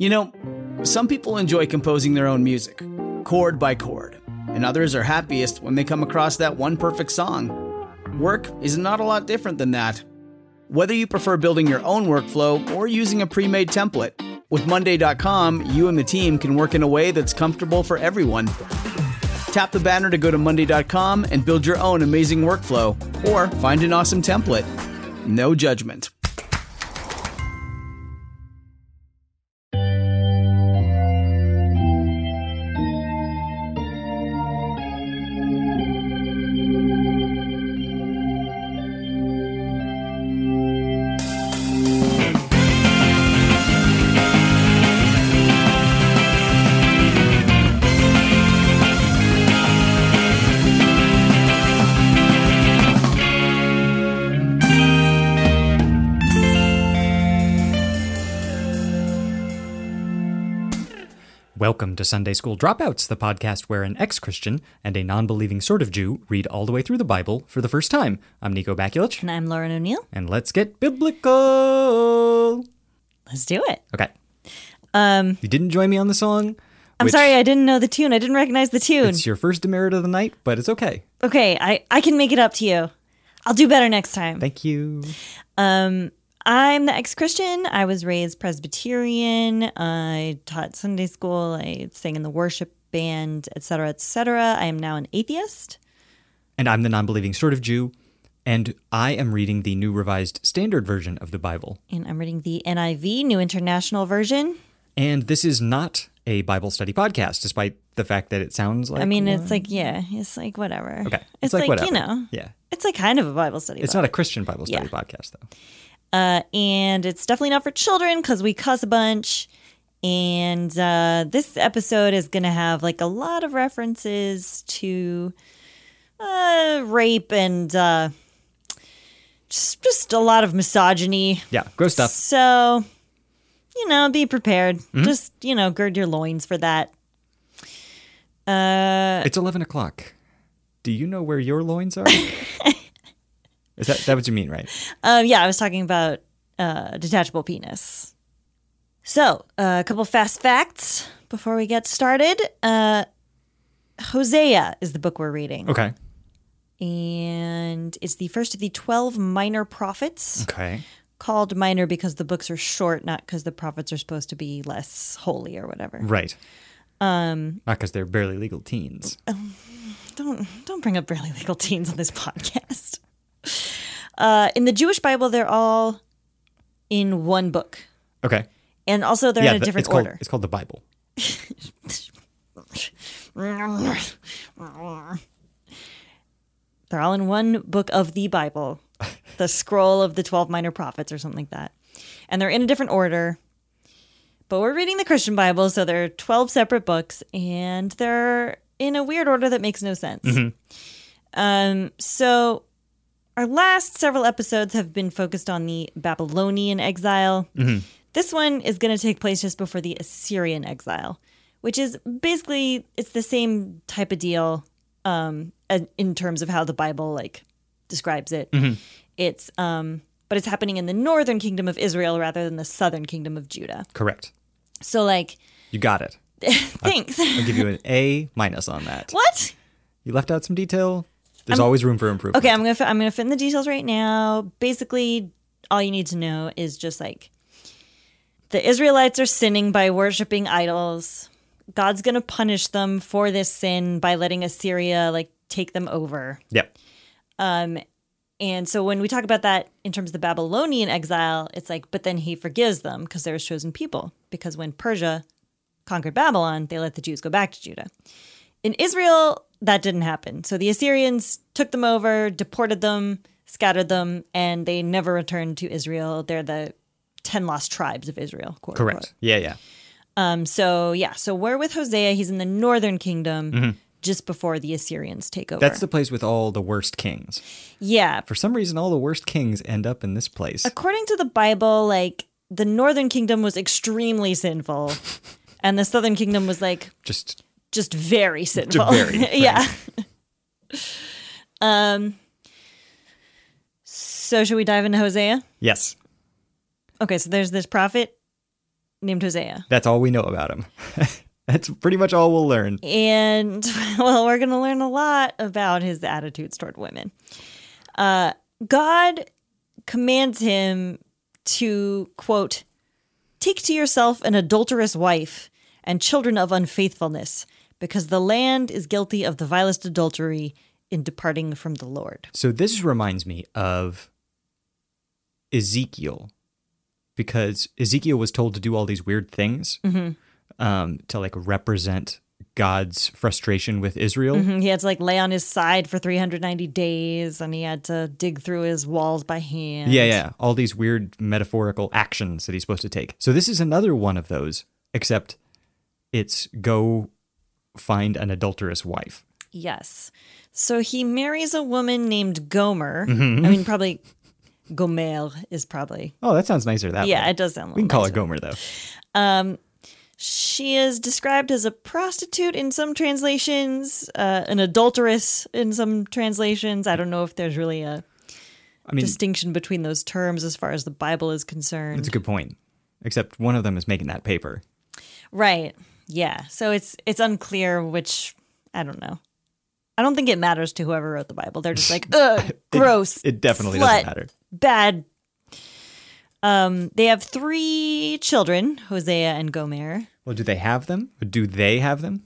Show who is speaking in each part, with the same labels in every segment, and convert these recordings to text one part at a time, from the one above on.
Speaker 1: You know, some people enjoy composing their own music, chord by chord, and others are happiest when they come across that one perfect song. Work is not a lot different than that. Whether you prefer building your own workflow or using a pre-made template, with Monday.com, you and the team can work in a way that's comfortable for everyone. Tap the banner to go to Monday.com and build your own amazing workflow, or find an awesome template. No judgment.
Speaker 2: Welcome to Sunday School Dropouts, the podcast where an ex-Christian and a non-believing sort of Jew read all the way through the Bible for the first time. I'm Nico Bakulich.
Speaker 3: And I'm Lauren O'Neill.
Speaker 2: And let's get biblical.
Speaker 3: Let's do it.
Speaker 2: Okay. You didn't join me on the song.
Speaker 3: I'm sorry, I didn't know the tune. I didn't recognize the tune.
Speaker 2: It's your first demerit of the night, but it's okay.
Speaker 3: Okay, I can make it up to you. I'll do better next time.
Speaker 2: Thank you.
Speaker 3: I'm the ex-Christian. I was raised Presbyterian. I taught Sunday school. I sang in the worship band, etc., etc. I am now an atheist.
Speaker 2: And I'm the non-believing sort of Jew. And I am reading the New Revised Standard Version of the Bible.
Speaker 3: And I'm reading the NIV, New International Version.
Speaker 2: And this is not a Bible study podcast, despite the fact that it sounds like one.
Speaker 3: It's like, it's like whatever.
Speaker 2: Okay.
Speaker 3: It's like
Speaker 2: whatever.
Speaker 3: You know.
Speaker 2: Yeah.
Speaker 3: It's like kind of a Bible study.
Speaker 2: It's not a Christian Bible study podcast, though.
Speaker 3: And it's definitely not for children because we cuss a bunch. And this episode is going to have like a lot of references to rape and just a lot of misogyny.
Speaker 2: Yeah, gross stuff.
Speaker 3: So, be prepared. Mm-hmm. Just, gird your loins for that.
Speaker 2: It's 11 o'clock. Do you know where your loins are? Is that what you mean, right?
Speaker 3: Yeah, I was talking about detachable penis. So, a couple fast facts before we get started. Hosea is the book we're reading.
Speaker 2: Okay.
Speaker 3: And it's the first of the 12 minor prophets.
Speaker 2: Okay.
Speaker 3: Called minor because the books are short, not because the prophets are supposed to be less holy or whatever.
Speaker 2: Right. Not because they're barely legal teens.
Speaker 3: Don't bring up barely legal teens on this podcast. In the Jewish Bible, they're all in one book.
Speaker 2: Okay.
Speaker 3: And also they're in a different order.
Speaker 2: It's called the Bible.
Speaker 3: They're all in one book of the Bible, the scroll of the 12 minor prophets or something like that. And they're in a different order. But we're reading the Christian Bible, so they're 12 separate books, and they're in a weird order that makes no sense. Mm-hmm. So our last several episodes have been focused on the Babylonian exile. Mm-hmm. This one is going to take place just before the Assyrian exile, which is basically, it's the same type of deal in terms of how the Bible describes it. Mm-hmm. It's but it's happening in the northern kingdom of Israel rather than the southern kingdom of Judah.
Speaker 2: Correct.
Speaker 3: So
Speaker 2: you got it.
Speaker 3: Thanks.
Speaker 2: I'll give you an A- on that.
Speaker 3: What?
Speaker 2: You left out some detail. There's always room for improvement.
Speaker 3: Okay, I'm gonna fit in the details right now. Basically, all you need to know is just the Israelites are sinning by worshiping idols. God's gonna punish them for this sin by letting Assyria take them over.
Speaker 2: Yep.
Speaker 3: And so when we talk about that in terms of the Babylonian exile, it's but then he forgives them because they're his chosen people. Because when Persia conquered Babylon, they let the Jews go back to Judah. In Israel, that didn't happen. So the Assyrians took them over, deported them, scattered them, and they never returned to Israel. They're the 10 lost tribes of Israel, quote
Speaker 2: Correct.
Speaker 3: Unquote.
Speaker 2: Yeah.
Speaker 3: So we're with Hosea. He's in the northern kingdom just before the Assyrians take over.
Speaker 2: That's the place with all the worst kings.
Speaker 3: Yeah.
Speaker 2: For some reason, all the worst kings end up in this place.
Speaker 3: According to the Bible, the northern kingdom was extremely sinful, and the southern kingdom was just very sinful. Yeah. So should we dive into Hosea?
Speaker 2: Yes.
Speaker 3: Okay, so there's this prophet named Hosea.
Speaker 2: That's all we know about him. That's pretty much all we'll learn.
Speaker 3: And, well, we're going to learn a lot about his attitudes toward women. God commands him to, quote, take to yourself an adulterous wife and children of unfaithfulness, because the land is guilty of the vilest adultery in departing from the Lord.
Speaker 2: So this reminds me of Ezekiel, because Ezekiel was told to do all these weird things to like represent God's frustration with Israel.
Speaker 3: He had to like lay on his side for 390 days, and he had to dig through his walls by hand.
Speaker 2: Yeah. All these weird metaphorical actions that he's supposed to take. So this is another one of those, except it's go find an adulterous wife.
Speaker 3: Yes. So he marries a woman named Gomer. I mean, probably Gomer is probably.
Speaker 2: Oh, that sounds nicer that way.
Speaker 3: Yeah, it does sound a little
Speaker 2: We can call
Speaker 3: nicer.
Speaker 2: her Gomer, though.
Speaker 3: She is described as a prostitute in some translations, an adulteress in some translations. I don't know if there's really a distinction between those terms as far as the Bible is concerned.
Speaker 2: That's a good point. Except one of them is making that paper.
Speaker 3: Right. Yeah. So it's unclear which, I don't know. I don't think it matters to whoever wrote the Bible. They're just like, ugh, gross.
Speaker 2: It definitely
Speaker 3: slut,
Speaker 2: doesn't matter.
Speaker 3: Bad. They have 3 children, Hosea and Gomer.
Speaker 2: Well, do they have them? Or do they have them?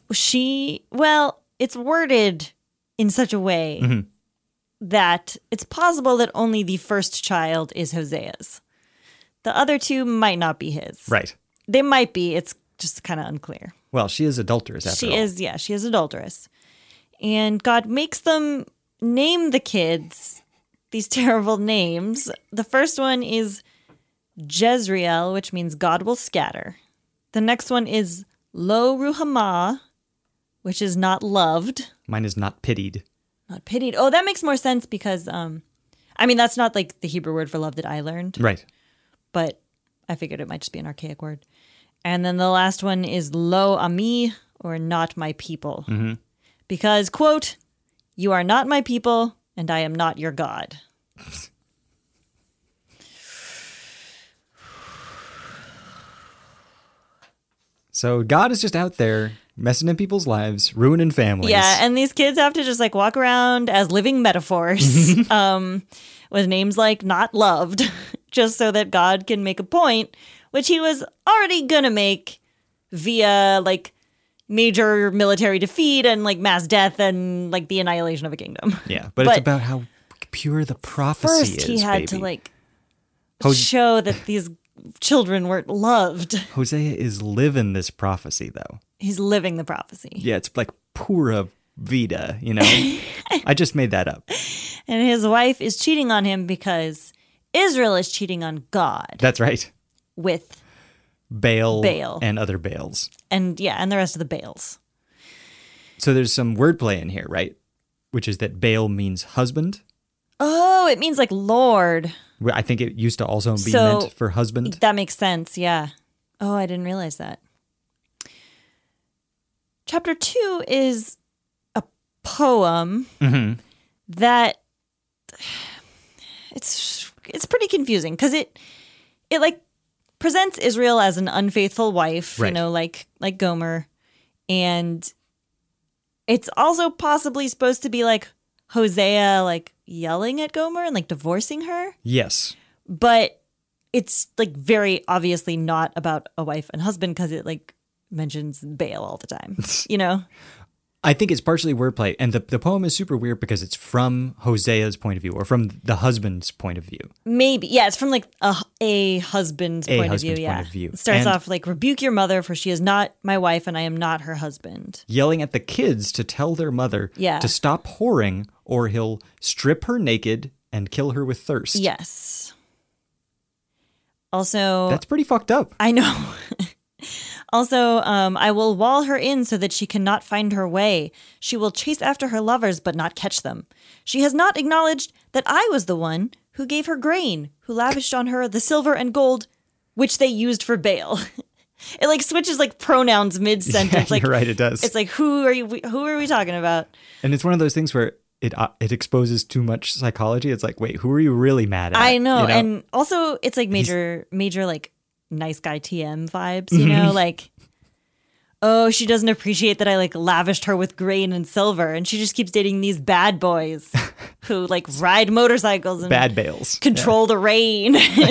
Speaker 3: It's worded in such a way that it's possible that only the first child is Hosea's. The other 2 might not be his.
Speaker 2: Right.
Speaker 3: They might be. It's just kind of unclear.
Speaker 2: Well, she is adulterous after all.
Speaker 3: She is adulterous. And God makes them name the kids these terrible names. The first one is Jezreel, which means God will scatter. The next one is Lo Ruhamah, which is not loved.
Speaker 2: Mine is not pitied.
Speaker 3: Not pitied. Oh, that makes more sense because, that's not like the Hebrew word for love that I learned.
Speaker 2: Right.
Speaker 3: But I figured it might just be an archaic word. And then the last one is Lo Ami, or not my people. Because, quote, you are not my people, and I am not your God.
Speaker 2: So God is just out there messing in people's lives, ruining families.
Speaker 3: Yeah, and these kids have to just like walk around as living metaphors with names like not loved, just so that God can make a point, which he was already gonna make via like major military defeat and like mass death and like the annihilation of a kingdom.
Speaker 2: Yeah, but it's about how pure the prophecy
Speaker 3: First,
Speaker 2: is,
Speaker 3: he had
Speaker 2: baby.
Speaker 3: to like show that these children weren't loved.
Speaker 2: Hosea is living this prophecy, though.
Speaker 3: He's living the prophecy.
Speaker 2: Yeah, it's like pura vida, you know? I just made that up.
Speaker 3: And his wife is cheating on him because Israel is cheating on God.
Speaker 2: That's right.
Speaker 3: With
Speaker 2: Baal
Speaker 3: Baal.
Speaker 2: and other Baals.
Speaker 3: And the rest of the Baals.
Speaker 2: So there's some wordplay in here, right? Which is that Baal means husband.
Speaker 3: Oh, it means like Lord.
Speaker 2: I think it used to also be
Speaker 3: So,
Speaker 2: meant for husband.
Speaker 3: That makes sense, yeah. Oh, I didn't realize that. Chapter 2 is a poem that it's pretty confusing because it like presents Israel as an unfaithful wife,
Speaker 2: right.
Speaker 3: You know, like Gomer, and it's also possibly supposed to be like Hosea like yelling at Gomer and like divorcing her.
Speaker 2: Yes.
Speaker 3: But it's like very obviously not about a wife and husband because it like mentions Baal all the time, you know?
Speaker 2: I think it's partially wordplay. And the poem is super weird because it's from Hosea's point of view or from the husband's point of view.
Speaker 3: Maybe. Yeah, it's from like a husband's point of view. Yeah. It starts off like, rebuke your mother for she is not my wife and I am not her husband.
Speaker 2: Yelling at the kids to tell their mother to stop whoring or he'll strip her naked and kill her with thirst.
Speaker 3: Yes. Also,
Speaker 2: that's pretty fucked up.
Speaker 3: I know. Also, I will wall her in so that she cannot find her way. She will chase after her lovers, but not catch them. She has not acknowledged that I was the one who gave her grain, who lavished on her the silver and gold, which they used for Baal. It like switches like pronouns mid-sentence.
Speaker 2: Yeah,
Speaker 3: like,
Speaker 2: you're right, it does.
Speaker 3: It's like, who are we talking about?
Speaker 2: And it's one of those things where it exposes too much psychology. It's like, wait, who are you really mad at?
Speaker 3: I know.
Speaker 2: You know?
Speaker 3: And also it's like major like nice guy TM vibes, you know, like, oh, she doesn't appreciate that I like lavished her with grain and silver, and she just keeps dating these bad boys who like ride motorcycles and
Speaker 2: Bad bales.
Speaker 3: control the rain.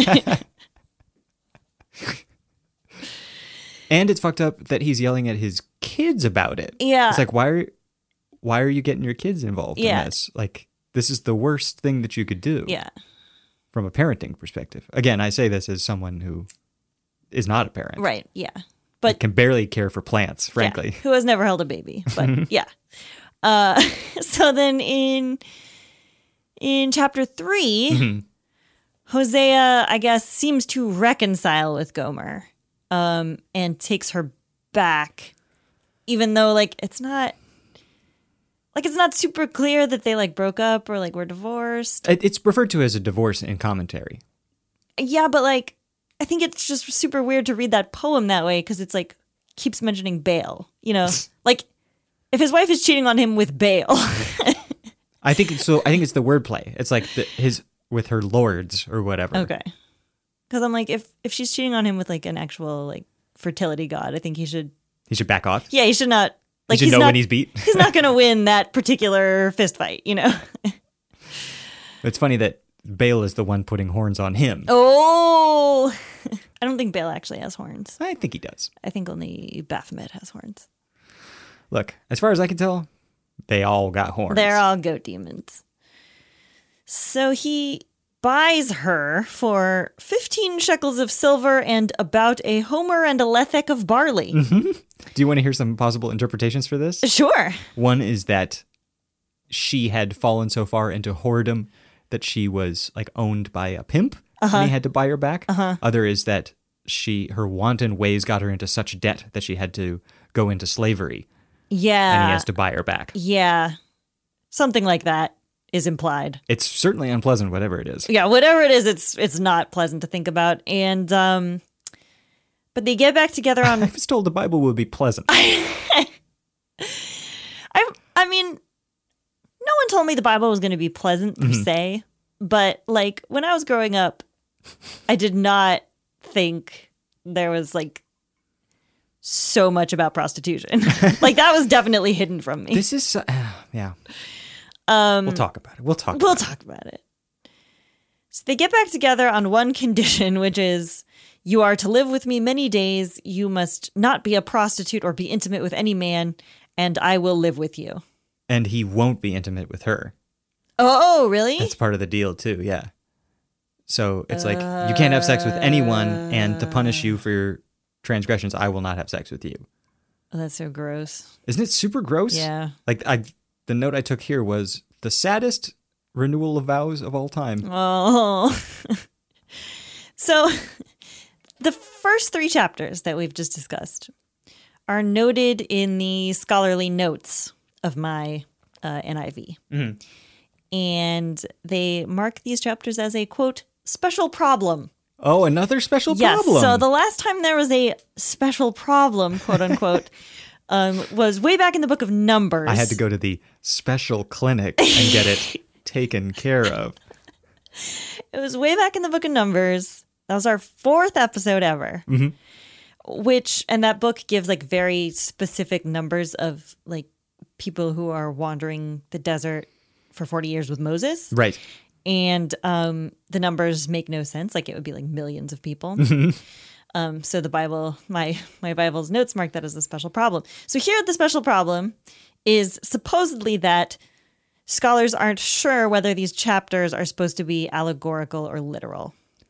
Speaker 2: And it's fucked up that he's yelling at his kids about it.
Speaker 3: Yeah.
Speaker 2: It's like, why are you getting your kids involved in this? Like, this is the worst thing that you could do.
Speaker 3: Yeah.
Speaker 2: From a parenting perspective. Again, I say this as someone who is not a parent.
Speaker 3: Right. Yeah.
Speaker 2: But can barely care for plants, frankly.
Speaker 3: Yeah, who has never held a baby. But yeah. So then in chapter 3, Hosea, I guess, seems to reconcile with Gomer and takes her back, even though like it's not super clear that they like broke up or like were divorced.
Speaker 2: It's referred to as a divorce in commentary.
Speaker 3: Yeah, but like I think it's just super weird to read that poem that way because it's like keeps mentioning Baal, you know? Like if his wife is cheating on him with Baal.
Speaker 2: I think it's the wordplay. It's like his with her lords or whatever.
Speaker 3: Okay. Because I'm like, if she's cheating on him with like an actual like fertility god, I think he should
Speaker 2: back off.
Speaker 3: Yeah, he should not. Like
Speaker 2: he should know when he's beat.
Speaker 3: He's not going to win that particular fist fight, you know.
Speaker 2: It's funny that Baal is the one putting horns on him.
Speaker 3: Oh, I don't think Baal actually has horns.
Speaker 2: I think he does.
Speaker 3: I think only Baphomet has horns.
Speaker 2: Look, as far as I can tell, they all got horns.
Speaker 3: They're all goat demons. So he buys her for 15 shekels of silver and about a homer and a lethek of barley.
Speaker 2: Mm-hmm. Do you want to hear some possible interpretations for this?
Speaker 3: Sure.
Speaker 2: One is that she had fallen so far into whoredom that she was like owned by a pimp and he had to buy her back. Other is that her wanton ways got her into such debt that she had to go into slavery.
Speaker 3: Yeah.
Speaker 2: And he has to buy her back.
Speaker 3: Yeah. Something like that is implied.
Speaker 2: It's certainly unpleasant, whatever it is.
Speaker 3: Yeah, whatever it is, it's not pleasant to think about. And but they get back together on
Speaker 2: I was told the Bible would be pleasant.
Speaker 3: I mean, no one told me the Bible was going to be pleasant per se, but like when I was growing up, I did not think there was like so much about prostitution. Like that was definitely hidden from me.
Speaker 2: This is yeah. We'll talk about it. We'll talk about it.
Speaker 3: So they get back together on one condition, which is you are to live with me many days. You must not be a prostitute or be intimate with any man, and I will live with you.
Speaker 2: And he won't be intimate with her.
Speaker 3: Oh, really?
Speaker 2: That's part of the deal too, yeah. So it's like you can't have sex with anyone, and to punish you for your transgressions, I will not have sex with you.
Speaker 3: Oh, that's so gross.
Speaker 2: Isn't it super gross?
Speaker 3: Yeah.
Speaker 2: Like the note I took here was the saddest renewal of vows of all time.
Speaker 3: Oh. So the first 3 chapters that we've just discussed are noted in the scholarly notes of my NIV. Mm-hmm. And they mark these chapters as a, quote, special problem.
Speaker 2: Oh, another special
Speaker 3: yes,
Speaker 2: problem.
Speaker 3: So the last time there was a special problem, quote unquote, was way back in the book of Numbers.
Speaker 2: I had to go to the special clinic and get it taken care of.
Speaker 3: It was way back in the book of Numbers. That was our 4th episode ever. Mm-hmm. And that book gives like very specific numbers of like people who are wandering the desert for 40 years with Moses.
Speaker 2: Right.
Speaker 3: And the numbers make no sense. Like it would be like millions of people. So the Bible, my Bible's notes mark that as a special problem. So here the special problem is supposedly that scholars aren't sure whether these chapters are supposed to be allegorical or literal.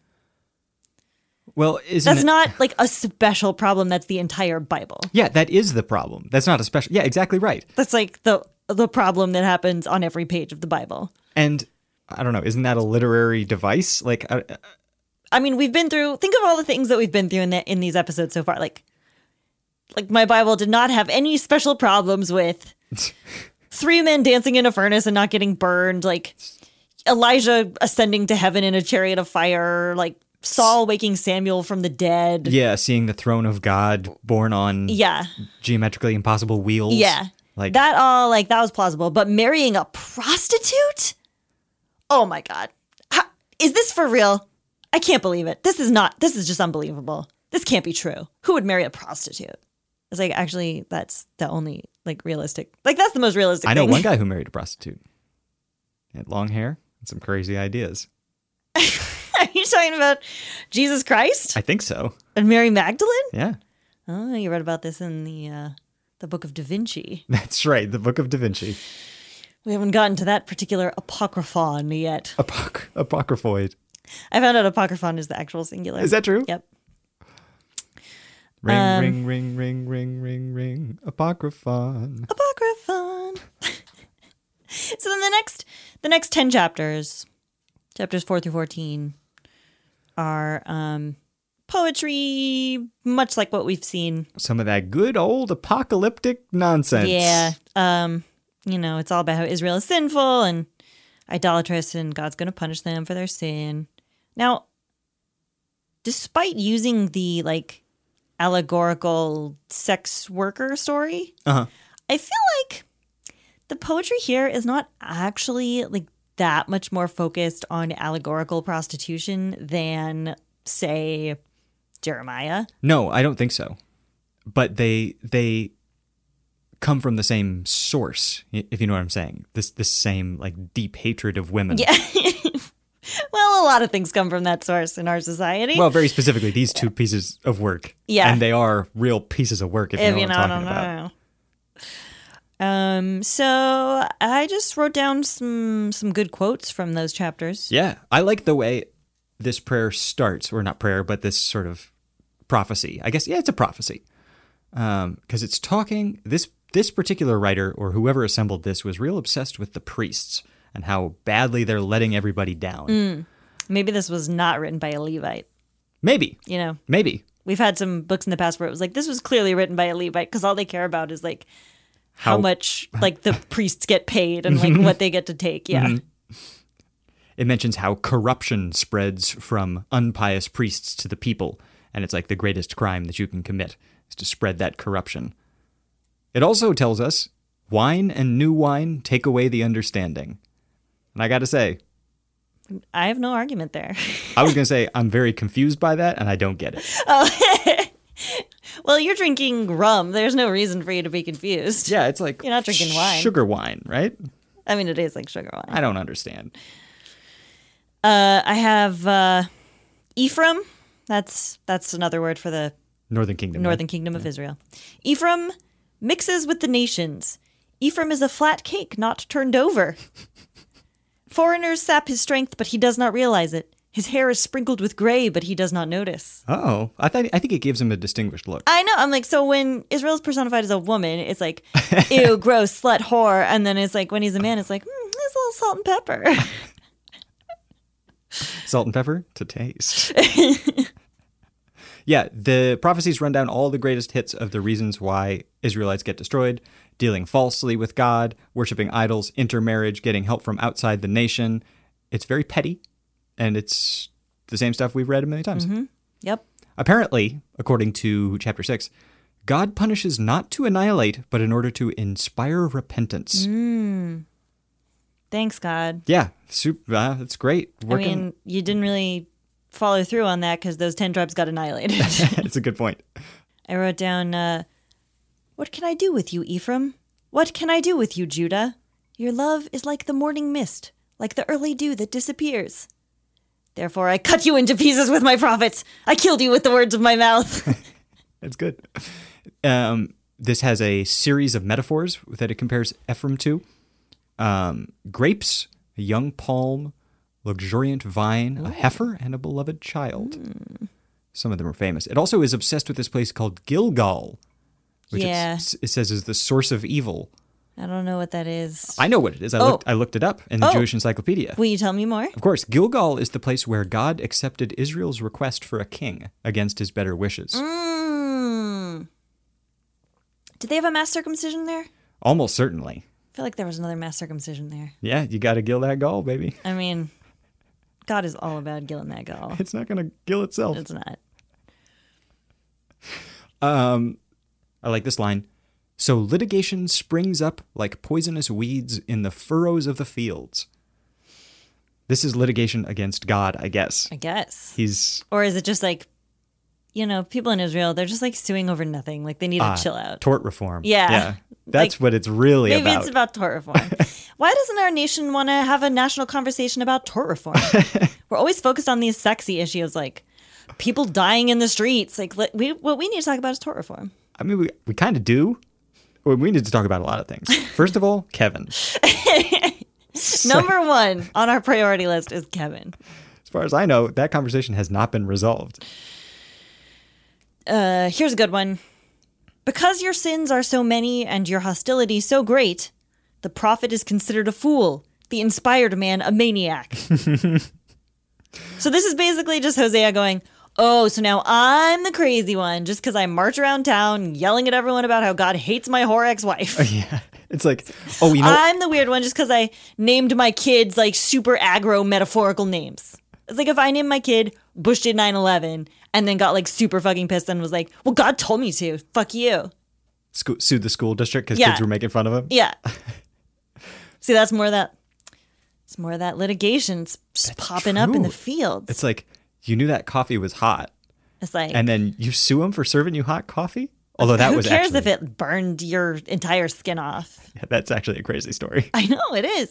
Speaker 2: Well,
Speaker 3: that's not like a special problem. That's the entire Bible.
Speaker 2: Yeah, that is the problem. That's not a special. Yeah, exactly right.
Speaker 3: That's like the problem that happens on every page of the Bible.
Speaker 2: And I don't know, isn't that a literary device? Like,
Speaker 3: I mean, think of all the things that we've been through in these episodes so far. Like my Bible did not have any special problems with 3 men dancing in a furnace and not getting burned. Like Elijah ascending to heaven in a chariot of fire. Like Saul waking Samuel from the dead.
Speaker 2: Yeah, seeing the throne of God born on geometrically impossible wheels.
Speaker 3: Yeah.
Speaker 2: Like
Speaker 3: that all, like, that was plausible. But marrying a prostitute? Oh my God. Is this for real? I can't believe it. This is just unbelievable. this can't be true. Who would marry a prostitute? It's like, actually, that's the only like realistic, like that's the most realistic
Speaker 2: I know
Speaker 3: thing.
Speaker 2: one guy who married a prostitute. He had long hair and some crazy ideas.
Speaker 3: Are you talking about Jesus Christ
Speaker 2: I think so.
Speaker 3: and Mary Magdalene?
Speaker 2: Yeah,
Speaker 3: Oh, you read about this in the Book of Da Vinci.
Speaker 2: that's right. The Book of Da Vinci.
Speaker 3: We haven't gotten to that particular apocryphon yet.
Speaker 2: Apocryphoid.
Speaker 3: I found out apocryphon is the actual singular.
Speaker 2: Is that true?
Speaker 3: Yep.
Speaker 2: Ring, ring, ring, ring, ring, ring, ring. Apocryphon.
Speaker 3: Apocryphon. So then the next 10 chapters 4 through 14, are poetry, much like what we've seen.
Speaker 2: Some of that good old apocalyptic nonsense.
Speaker 3: Yeah. It's all about how Israel is sinful and idolatrous, and God's going to punish them for their sin. Now, despite using the like allegorical sex worker story,
Speaker 2: Uh-huh.
Speaker 3: I feel like the poetry here is not actually like that much more focused on allegorical prostitution than, say, Jeremiah.
Speaker 2: No, I don't think so. But they come from the same source, if you know what I'm saying. This same like deep hatred of women.
Speaker 3: Yeah. Well, a lot of things come from that source in our society.
Speaker 2: Well, very specifically, these two pieces of work.
Speaker 3: Yeah.
Speaker 2: And they are real pieces of work, if you know what I'm talking about.
Speaker 3: So I just wrote down some good quotes from those chapters.
Speaker 2: Yeah. I like the way this prayer starts, or not prayer, but this sort of prophecy. I guess, yeah, it's a prophecy. Because it's talking, this particular writer, or whoever assembled this, was real obsessed with the priests and how badly they're letting everybody down.
Speaker 3: Maybe this was not written by a Levite.
Speaker 2: Maybe.
Speaker 3: Maybe. We've had some books in the past where it was like, this was clearly written by a Levite, because all they care about is like how much like the priests get paid and like what they get to take. Yeah.
Speaker 2: Mm-hmm. It mentions how corruption spreads from unpious priests to the people. And it's like the greatest crime that you can commit is to spread that corruption. It also tells us wine and new wine take away the understanding. And I got to say,
Speaker 3: I have no argument there.
Speaker 2: I was going to say I'm very confused by that and I don't get it.
Speaker 3: Well, you're drinking rum. There's no reason for you to be confused.
Speaker 2: Yeah, it's like
Speaker 3: You're not drinking wine.
Speaker 2: Sugar wine, right?
Speaker 3: I mean, it is like sugar wine.
Speaker 2: I don't understand.
Speaker 3: I have Ephraim. That's another word for the
Speaker 2: Northern Kingdom.
Speaker 3: Northern Kingdom of Israel. Ephraim mixes with the nations. Ephraim is a flat cake not turned over. Foreigners sap his strength, but he does not realize it. His hair is sprinkled with gray, but he does not notice.
Speaker 2: Oh, I think it gives him a distinguished look.
Speaker 3: I know. I'm like, so when Israel's personified as a woman, it's like, ew, gross, slut, whore. And then it's like, when he's a man, it's like, there's a little salt and pepper.
Speaker 2: Salt and pepper to taste. Yeah, the prophecies run down all the greatest hits of the reasons why Israelites get destroyed: dealing falsely with God, worshiping idols, intermarriage, getting help from outside the nation. It's very petty, and it's the same stuff we've read a million times.
Speaker 3: Mm-hmm. Yep.
Speaker 2: Apparently, according to chapter 6, God punishes not to annihilate, but in order to inspire repentance.
Speaker 3: Thanks, God.
Speaker 2: Yeah, that's great.
Speaker 3: I mean, you didn't really follow through on that because those 10 tribes got annihilated.
Speaker 2: It's a good point.
Speaker 3: I wrote down, what can I do with you, Ephraim? What can I do with you, Judah? Your love is like the morning mist, like the early dew that disappears. Therefore, I cut you into pieces with my prophets. I killed you with the words of my mouth.
Speaker 2: That's good. This has a series of metaphors that it compares Ephraim to. Grapes, a young palm, luxuriant vine, a heifer, and a beloved child. Some of them are famous. It also is obsessed with this place called Gilgal, which it says is the source of evil.
Speaker 3: I don't know what that is.
Speaker 2: I know what it is. I looked it up in the Jewish Encyclopedia.
Speaker 3: Will you tell me more?
Speaker 2: Of course, Gilgal is the place where God accepted Israel's request for a king against his better wishes.
Speaker 3: Did they have a mass circumcision there?
Speaker 2: Almost certainly.
Speaker 3: I feel like there was another mass circumcision there.
Speaker 2: Yeah, you got to gill that gall, baby.
Speaker 3: I mean, God is all about gilling that gall.
Speaker 2: It's not going to gill itself.
Speaker 3: It's not.
Speaker 2: I like this line. So litigation springs up like poisonous weeds in the furrows of the fields. This is litigation against God, I guess.
Speaker 3: I guess.
Speaker 2: He's...
Speaker 3: Or is it just like people in Israel, they're just like suing over nothing. Like they need to chill out.
Speaker 2: Tort reform.
Speaker 3: Yeah.
Speaker 2: That's what it's really
Speaker 3: maybe
Speaker 2: about.
Speaker 3: Maybe it's about tort reform. Why doesn't our nation want to have a national conversation about tort reform? We're always focused on these sexy issues like people dying in the streets. Like what we need to talk about is tort reform.
Speaker 2: I mean, we kind of do. We need to talk about a lot of things. First of all, Kevin.
Speaker 3: Number one on our priority list is Kevin.
Speaker 2: As far as I know, that conversation has not been resolved.
Speaker 3: Here's a good one. Because your sins are so many and your hostility so great, the prophet is considered a fool, the inspired man a maniac. So this is basically just Hosea going, oh, so now I'm the crazy one just because I march around town yelling at everyone about how God hates my whore ex-wife.
Speaker 2: Yeah. It's like, oh,
Speaker 3: I'm the weird one just because I named my kids like super aggro metaphorical names. It's like if I named my kid Bush did 9/11 and then got like super fucking pissed and was like, well, God told me to. Fuck you.
Speaker 2: Sued the school district because kids were making fun of him?
Speaker 3: Yeah. See, that's more of that. It's more of that litigation just popping up in the fields.
Speaker 2: It's like, you knew that coffee was hot.
Speaker 3: It's like,
Speaker 2: and then you sue him for serving you hot coffee? Although that was
Speaker 3: actually... Who cares if it burned your entire skin off?
Speaker 2: Yeah, that's actually a crazy story.
Speaker 3: I know, it is.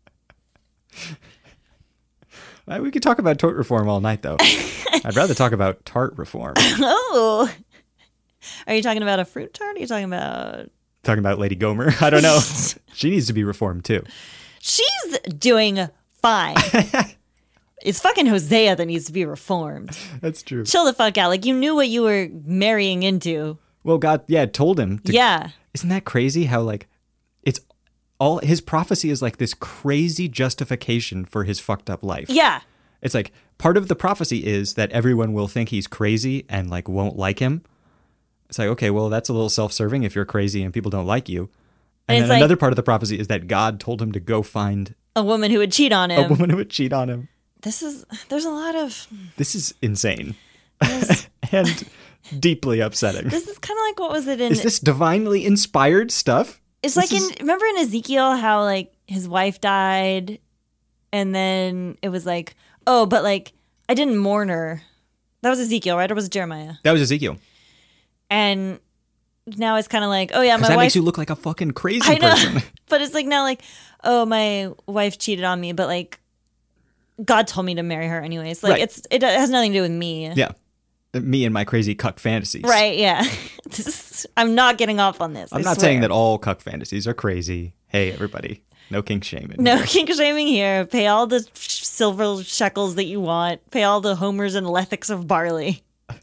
Speaker 2: We could talk about tort reform all night, though. I'd rather talk about tart reform.
Speaker 3: Oh. Are you talking about a fruit tart? Or are you talking about...
Speaker 2: Talking about Lady Gomer? I don't know. She needs to be reformed, too.
Speaker 3: She's doing fine. It's fucking Hosea that needs to be reformed.
Speaker 2: That's true.
Speaker 3: Chill the fuck out. Like, you knew what you were marrying into.
Speaker 2: Well, God, told him.
Speaker 3: Yeah.
Speaker 2: Isn't that crazy how, like, it's all... His prophecy is, like, this crazy justification for his fucked up life.
Speaker 3: Yeah.
Speaker 2: It's like, part of the prophecy is that everyone will think he's crazy and, like, won't like him. It's like, okay, well, that's a little self-serving if you're crazy and people don't like you. And then another part of the prophecy is that God told him to go find...
Speaker 3: a woman who would cheat on him.
Speaker 2: A woman who would cheat on him.
Speaker 3: There's a lot of...
Speaker 2: This is insane. And deeply upsetting.
Speaker 3: This is kind of like, what was it in...
Speaker 2: Is this divinely inspired stuff?
Speaker 3: It's like remember in Ezekiel how, like, his wife died and then it was like, oh, but, like, I didn't mourn her. That was Ezekiel, right? Or was it Jeremiah?
Speaker 2: That was Ezekiel.
Speaker 3: And now it's kind of like, oh yeah, my wife...
Speaker 2: makes you look like a fucking crazy person.
Speaker 3: But it's like now like, oh, my wife cheated on me, but like, God told me to marry her anyways. Like it has nothing to do with me.
Speaker 2: Yeah. Me and my crazy cuck fantasies.
Speaker 3: Right, yeah. I'm not getting off on this.
Speaker 2: I'm not saying that all cuck fantasies are crazy. Hey, everybody. No kink shaming.
Speaker 3: No kink shaming here. Pay all the silver shekels that you want. Pay all the homers and lethix of barley.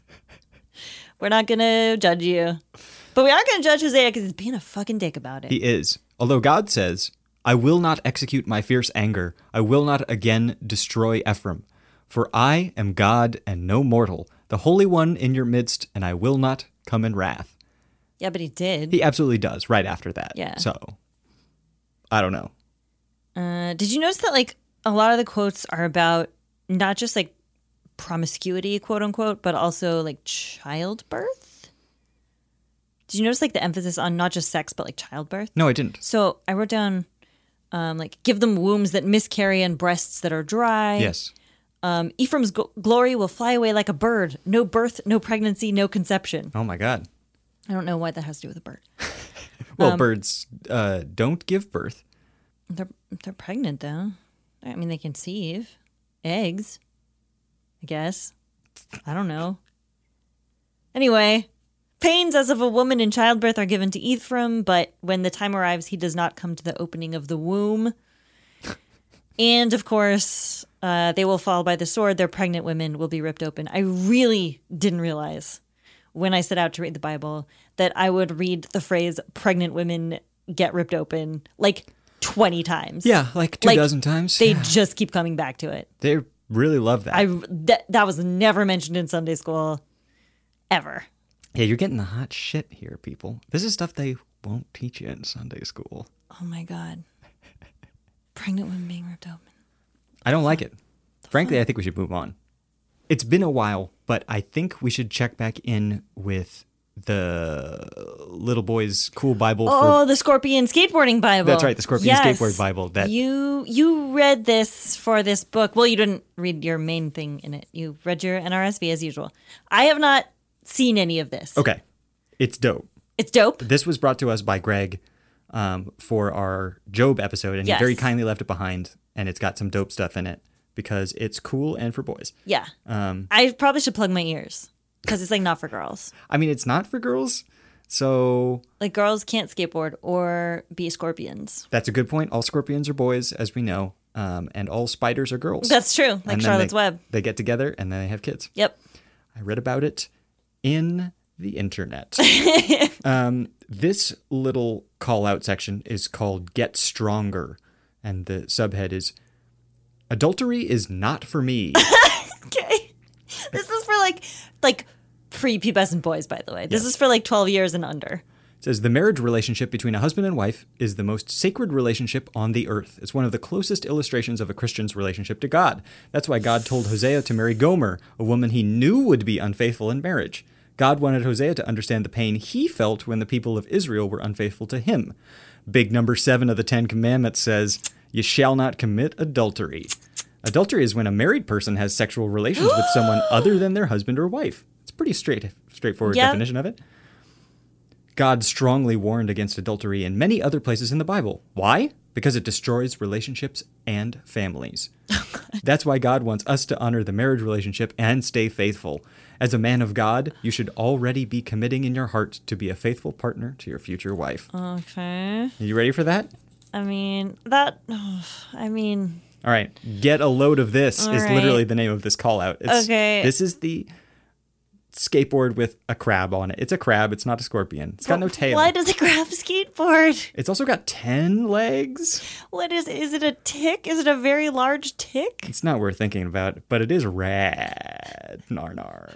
Speaker 3: We're not going to judge you. But we are going to judge Hosea because he's being a fucking dick about it.
Speaker 2: He is. Although God says, I will not execute my fierce anger. I will not again destroy Ephraim. For I am God and no mortal, the Holy One in your midst, and I will not come in wrath.
Speaker 3: Yeah, but he did.
Speaker 2: He absolutely does right after that.
Speaker 3: Yeah.
Speaker 2: So, I don't know.
Speaker 3: Did you notice that, like, a lot of the quotes are about not just, like, promiscuity, quote unquote, but also, like, childbirth? Did you notice, like, the emphasis on not just sex, but, like, childbirth?
Speaker 2: No, I didn't.
Speaker 3: So I wrote down, like, give them wombs that miscarry and breasts that are dry.
Speaker 2: Yes.
Speaker 3: Ephraim's glory will fly away like a bird. No birth, no pregnancy, no conception.
Speaker 2: Oh, my God.
Speaker 3: I don't know what that has to do with a bird.
Speaker 2: Well, birds don't give birth.
Speaker 3: They're pregnant, though. I mean, they conceive. Eggs, I guess. I don't know. Anyway, pains as of a woman in childbirth are given to Ephraim, but when the time arrives, he does not come to the opening of the womb. And, of course, they will fall by the sword. Their pregnant women will be ripped open. I really didn't realize when I set out to read the Bible that I would read the phrase pregnant women get ripped open like 20 times.
Speaker 2: Yeah, like two dozen times.
Speaker 3: They just keep coming back to it.
Speaker 2: They really love that.
Speaker 3: That was never mentioned in Sunday school ever.
Speaker 2: Yeah, you're getting the hot shit here, people. This is stuff they won't teach you in Sunday school.
Speaker 3: Oh my God. Pregnant women being ripped open.
Speaker 2: I don't like it. Frankly, I think we should move on. It's been a while, but I think we should check back in with the little boy's cool Bible.
Speaker 3: The Scorpion Skateboarding Bible.
Speaker 2: That's right, the Scorpion Skateboard Bible. That
Speaker 3: you read this for this book. Well, you didn't read your main thing in it. You read your NRSV as usual. I have not seen any of this.
Speaker 2: Okay. It's dope.
Speaker 3: It's dope.
Speaker 2: This was brought to us by Greg for our Job episode, and
Speaker 3: Yes.
Speaker 2: he very kindly left it behind, and it's got some dope stuff in it because it's cool and for boys.
Speaker 3: Yeah. I probably should plug my ears because it's like not for girls.
Speaker 2: I mean, it's not for girls, so
Speaker 3: Like girls can't skateboard or be scorpions.
Speaker 2: that's a good point. All scorpions are boys, as we know, and all spiders are girls.
Speaker 3: That's true. Like
Speaker 2: And then
Speaker 3: Charlotte's Web.
Speaker 2: They get together and then they have kids.
Speaker 3: Yep.
Speaker 2: I read about it in the internet. This little call out section is called Get Stronger, and the subhead is Adultery is not for me.
Speaker 3: Okay. This is for like pre-pubescent boys, by the way. This is for like 12 years and under.
Speaker 2: It says the marriage relationship between a husband and wife is the most sacred relationship on the earth. It's one of the closest illustrations of a Christian's relationship to God. That's why God told Hosea to marry Gomer, a woman he knew would be unfaithful in marriage. God wanted Hosea to understand the pain he felt when the people of Israel were unfaithful to him. Big number 7 of the 10 Commandments says, "You shall not commit adultery." Adultery is when a married person has sexual relations with someone other than their husband or wife. It's a pretty straightforward
Speaker 3: Yep.
Speaker 2: definition of it. God strongly warned against adultery in many other places in the Bible. Why? Because it destroys relationships and families. That's why God wants us to honor the marriage relationship and stay faithful. As a man of God, you should already be committing in your heart to be a faithful partner to your future wife.
Speaker 3: Okay.
Speaker 2: Are you ready for that?
Speaker 3: I mean,
Speaker 2: All right. Get a load of this
Speaker 3: All
Speaker 2: is
Speaker 3: right.
Speaker 2: literally the name of this call out.
Speaker 3: Okay.
Speaker 2: This is the skateboard with a crab on it. It's a crab. It's not a scorpion. It's got no tail.
Speaker 3: why does it grab a skateboard?
Speaker 2: It's also got 10 legs.
Speaker 3: What is it a tick? Is it a very large tick?
Speaker 2: It's not worth thinking about, but it is rad. Nar.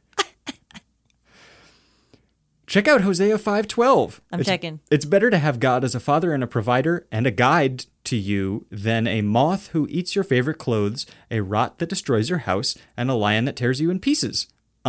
Speaker 2: Check out Hosea 5:12.
Speaker 3: I'm checking.
Speaker 2: It's better to have God as a father and a provider and a guide to you than a moth who eats your favorite clothes, a rot that destroys your house, and a lion that tears you in pieces.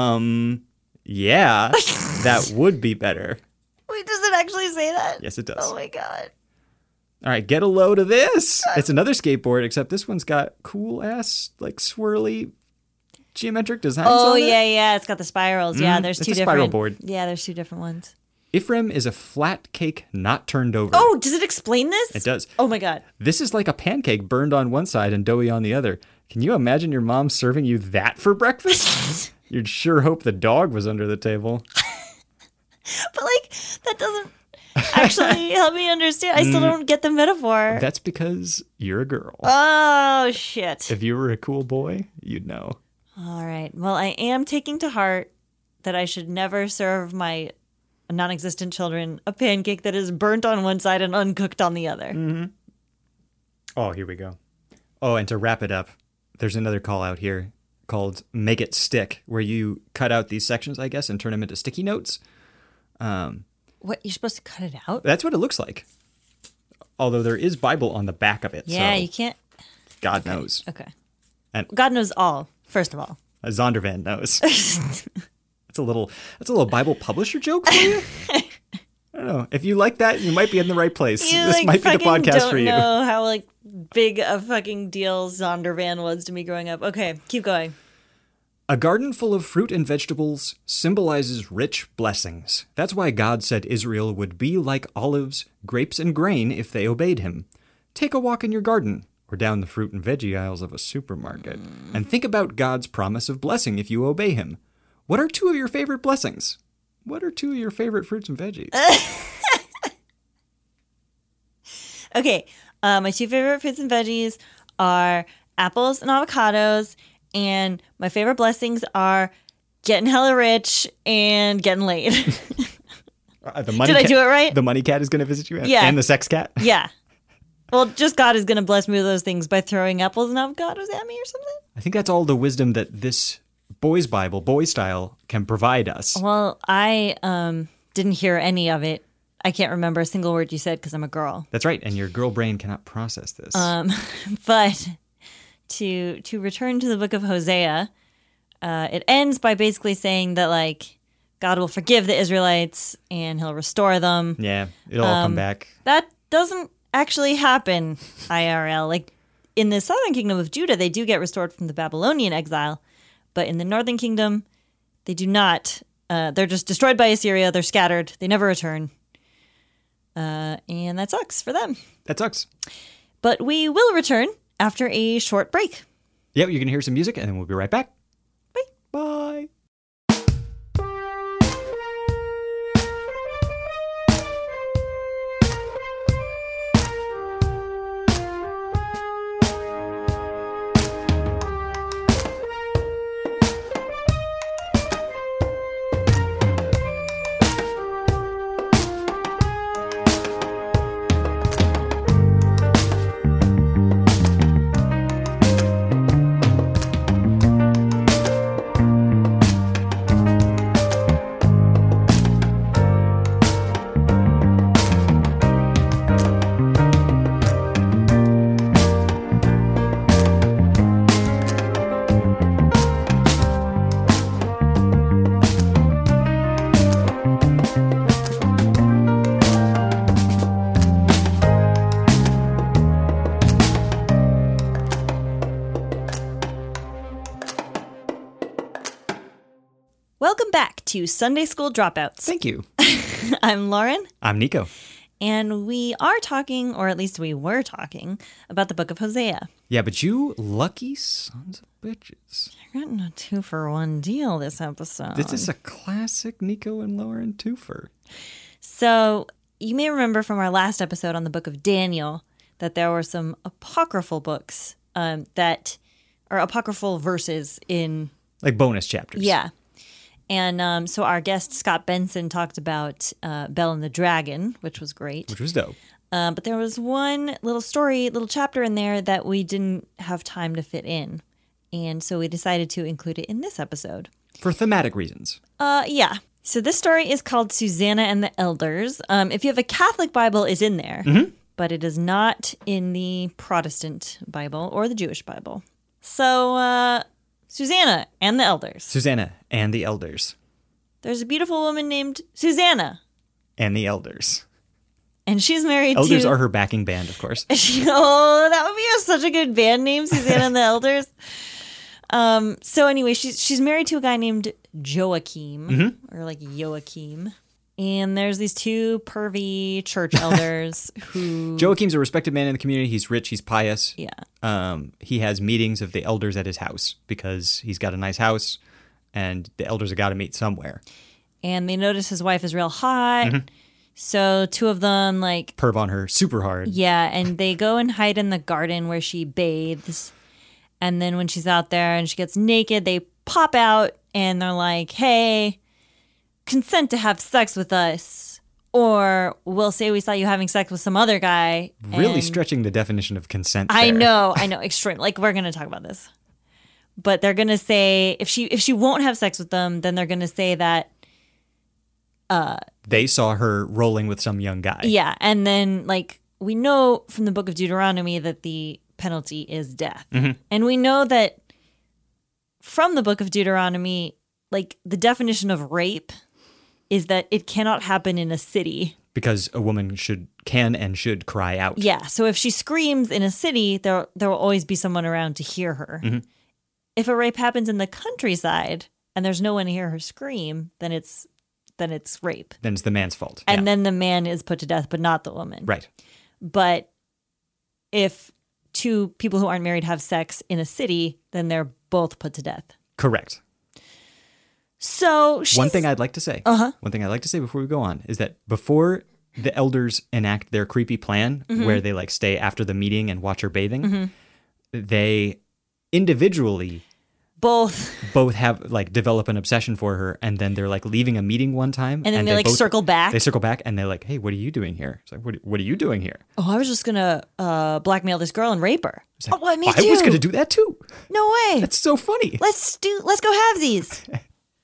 Speaker 2: Yeah, that would be better.
Speaker 3: Wait, does it actually say that?
Speaker 2: Yes, it does.
Speaker 3: Oh my god.
Speaker 2: All right, get a load of this. It's another skateboard, except this one's got cool ass, like swirly geometric designs
Speaker 3: Oh
Speaker 2: on it.
Speaker 3: yeah. It's got the spirals. Yeah, there's
Speaker 2: it's
Speaker 3: two
Speaker 2: a
Speaker 3: different.
Speaker 2: spiral board.
Speaker 3: Yeah, there's two different ones.
Speaker 2: Ephraim is a flat cake not turned over.
Speaker 3: Oh, does it explain this?
Speaker 2: It does.
Speaker 3: Oh my god.
Speaker 2: This is like a pancake burned on one side and doughy on the other. Can you imagine your mom serving you that for breakfast? You'd sure hope the dog was under the table.
Speaker 3: But like that doesn't actually help me understand. I still don't get the metaphor.
Speaker 2: That's because you're a girl.
Speaker 3: Oh shit.
Speaker 2: If you were a cool boy, you'd know.
Speaker 3: All right. Well, I am taking to heart that I should never serve my non-existent children a pancake that is burnt on one side and uncooked on the other.
Speaker 2: Oh, here we go. Oh, and to wrap it up, there's another call out here called Make It Stick, where you cut out these sections, I guess, and turn them into sticky notes.
Speaker 3: What, you're supposed to cut it out?
Speaker 2: That's what it looks like. Although there is Bible on the back of it.
Speaker 3: Yeah,
Speaker 2: so
Speaker 3: you can't.
Speaker 2: God knows.
Speaker 3: Okay.
Speaker 2: And
Speaker 3: God knows all, first of all.
Speaker 2: Zondervan knows. That's a little Bible publisher joke for you? I don't know. If you like that, you might be in the right place.
Speaker 3: You
Speaker 2: This might be the
Speaker 3: fucking
Speaker 2: podcast
Speaker 3: don't
Speaker 2: for you.
Speaker 3: know how big a fucking deal Zondervan was to me growing up. Okay, keep going.
Speaker 2: A garden full of fruit and vegetables symbolizes rich blessings. That's why God said Israel would be like olives, grapes, and grain if they obeyed him. Take a walk in your garden or down the fruit and veggie aisles of a supermarket and think about God's promise of blessing if you obey him. What are 2 of your favorite blessings? What are 2 of your favorite fruits and veggies?
Speaker 3: Okay, my 2 favorite fruits and veggies are apples and avocados, and my favorite blessings are getting hella rich and getting laid.
Speaker 2: The money
Speaker 3: Did I
Speaker 2: cat,
Speaker 3: do it right?
Speaker 2: The money cat is going to visit you?
Speaker 3: Yeah.
Speaker 2: And the sex cat?
Speaker 3: Yeah. Well, just God is going to bless me with those things by throwing apples and avocados at me or something.
Speaker 2: I think that's all the wisdom that this boys' Bible, boy style, can provide us.
Speaker 3: Well, I didn't hear any of it. I can't remember a single word you said because I'm a girl.
Speaker 2: That's right, and your girl brain cannot process this.
Speaker 3: But to return to the book of Hosea, it ends by basically saying that God will forgive the Israelites and he'll restore them.
Speaker 2: Yeah, it'll all come back.
Speaker 3: That doesn't actually happen IRL. In the southern kingdom of Judah, they do get restored from the Babylonian exile, but in the northern kingdom, they do not They're just destroyed by Assyria. They're scattered. They never return. And that sucks for them.
Speaker 2: That sucks.
Speaker 3: But we will return after a short break.
Speaker 2: Yeah, you're going to hear some music, and then we'll be right back.
Speaker 3: Bye.
Speaker 2: Bye.
Speaker 3: Welcome back to Sunday School Dropouts.
Speaker 2: Thank you.
Speaker 3: I'm Lauren,
Speaker 2: I'm Nico.
Speaker 3: and we are talking, or at least we were talking, about the book of Hosea.
Speaker 2: Yeah, but you lucky sons of bitches.
Speaker 3: You're getting a 2-for-1 deal this episode.
Speaker 2: This is a classic Nico and Lauren twofer.
Speaker 3: So, you may remember from our last episode on the book of Daniel that there were some apocryphal books that are apocryphal verses in...
Speaker 2: Like bonus chapters.
Speaker 3: Yeah. And so our guest, Scott Benson, talked about Bell and the Dragon, which was great.
Speaker 2: Which was dope.
Speaker 3: But there was one little chapter in there that we didn't have time to fit in. And so we decided to include it in this episode.
Speaker 2: For thematic reasons.
Speaker 3: Yeah. So this story is called Susanna and the Elders. If you have a Catholic Bible, it's in there. Mm-hmm. But it is not in the Protestant Bible or the Jewish Bible. So... Susanna and the Elders.
Speaker 2: Susanna and the Elders.
Speaker 3: There's a beautiful woman named Susanna.
Speaker 2: And the Elders.
Speaker 3: And she's married to...
Speaker 2: Elders are her backing band, of course.
Speaker 3: Oh, that would be such a good band name, Susanna and the Elders. So anyway, she's married to a guy named Joachim, or like Joachim. And there's these two pervy church elders who...
Speaker 2: Joachim's a respected man in the community. He's rich. He's pious.
Speaker 3: Yeah.
Speaker 2: He has meetings of the elders at his house because he's got a nice house and the elders have got to meet somewhere.
Speaker 3: And they notice his wife is real hot. So two of them like...
Speaker 2: Perv on her super hard.
Speaker 3: Yeah, and they go and hide in the garden where she bathes. And then when she's out there and she gets naked, they pop out and they're like, hey... consent to have sex with us, or we'll say we saw you having sex with some other guy.
Speaker 2: Really stretching the definition of consent there.
Speaker 3: I know, extreme. Like, we're going to talk about this. But they're going to say, if she won't have sex with them, then they're going to say that...
Speaker 2: they saw her rolling with some young guy.
Speaker 3: Yeah, and then, like, we know from the book of Deuteronomy that the penalty is death. And we know that from the book of Deuteronomy, like, the definition of rape... is that it cannot happen in a city.
Speaker 2: Because a woman can and should cry out.
Speaker 3: Yeah, so if she screams in a city, there will always be someone around to hear her. If a rape happens in the countryside and there's no one to hear her scream, then it's rape.
Speaker 2: Then it's the man's fault.
Speaker 3: And then the man is put to death, but not the woman.
Speaker 2: Right.
Speaker 3: But if two people who aren't married have sex in a city, then they're both put to death.
Speaker 2: Correct.
Speaker 3: So
Speaker 2: one thing I'd like to say, before we go on, is that before the elders enact their creepy plan, where they like stay after the meeting and watch her bathing, they individually both have like develop an obsession for her, and then they're like leaving a meeting one time,
Speaker 3: and then they like circle back.
Speaker 2: They circle back, and they're like, "Hey, what are you doing here?" It's like, "What are you doing here?"
Speaker 3: Oh, I was just gonna blackmail this girl and rape her.
Speaker 2: Like,
Speaker 3: oh, me too.
Speaker 2: I was gonna do that too.
Speaker 3: No way.
Speaker 2: That's so funny.
Speaker 3: Let's go halvesies.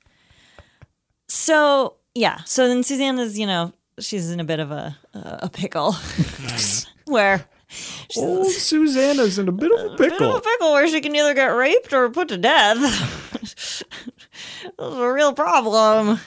Speaker 3: So yeah, so then Susanna's, she's in a bit of a pickle, where
Speaker 2: Susanna's in a bit of a pickle.
Speaker 3: Where she can either get raped or put to death. That's a real problem.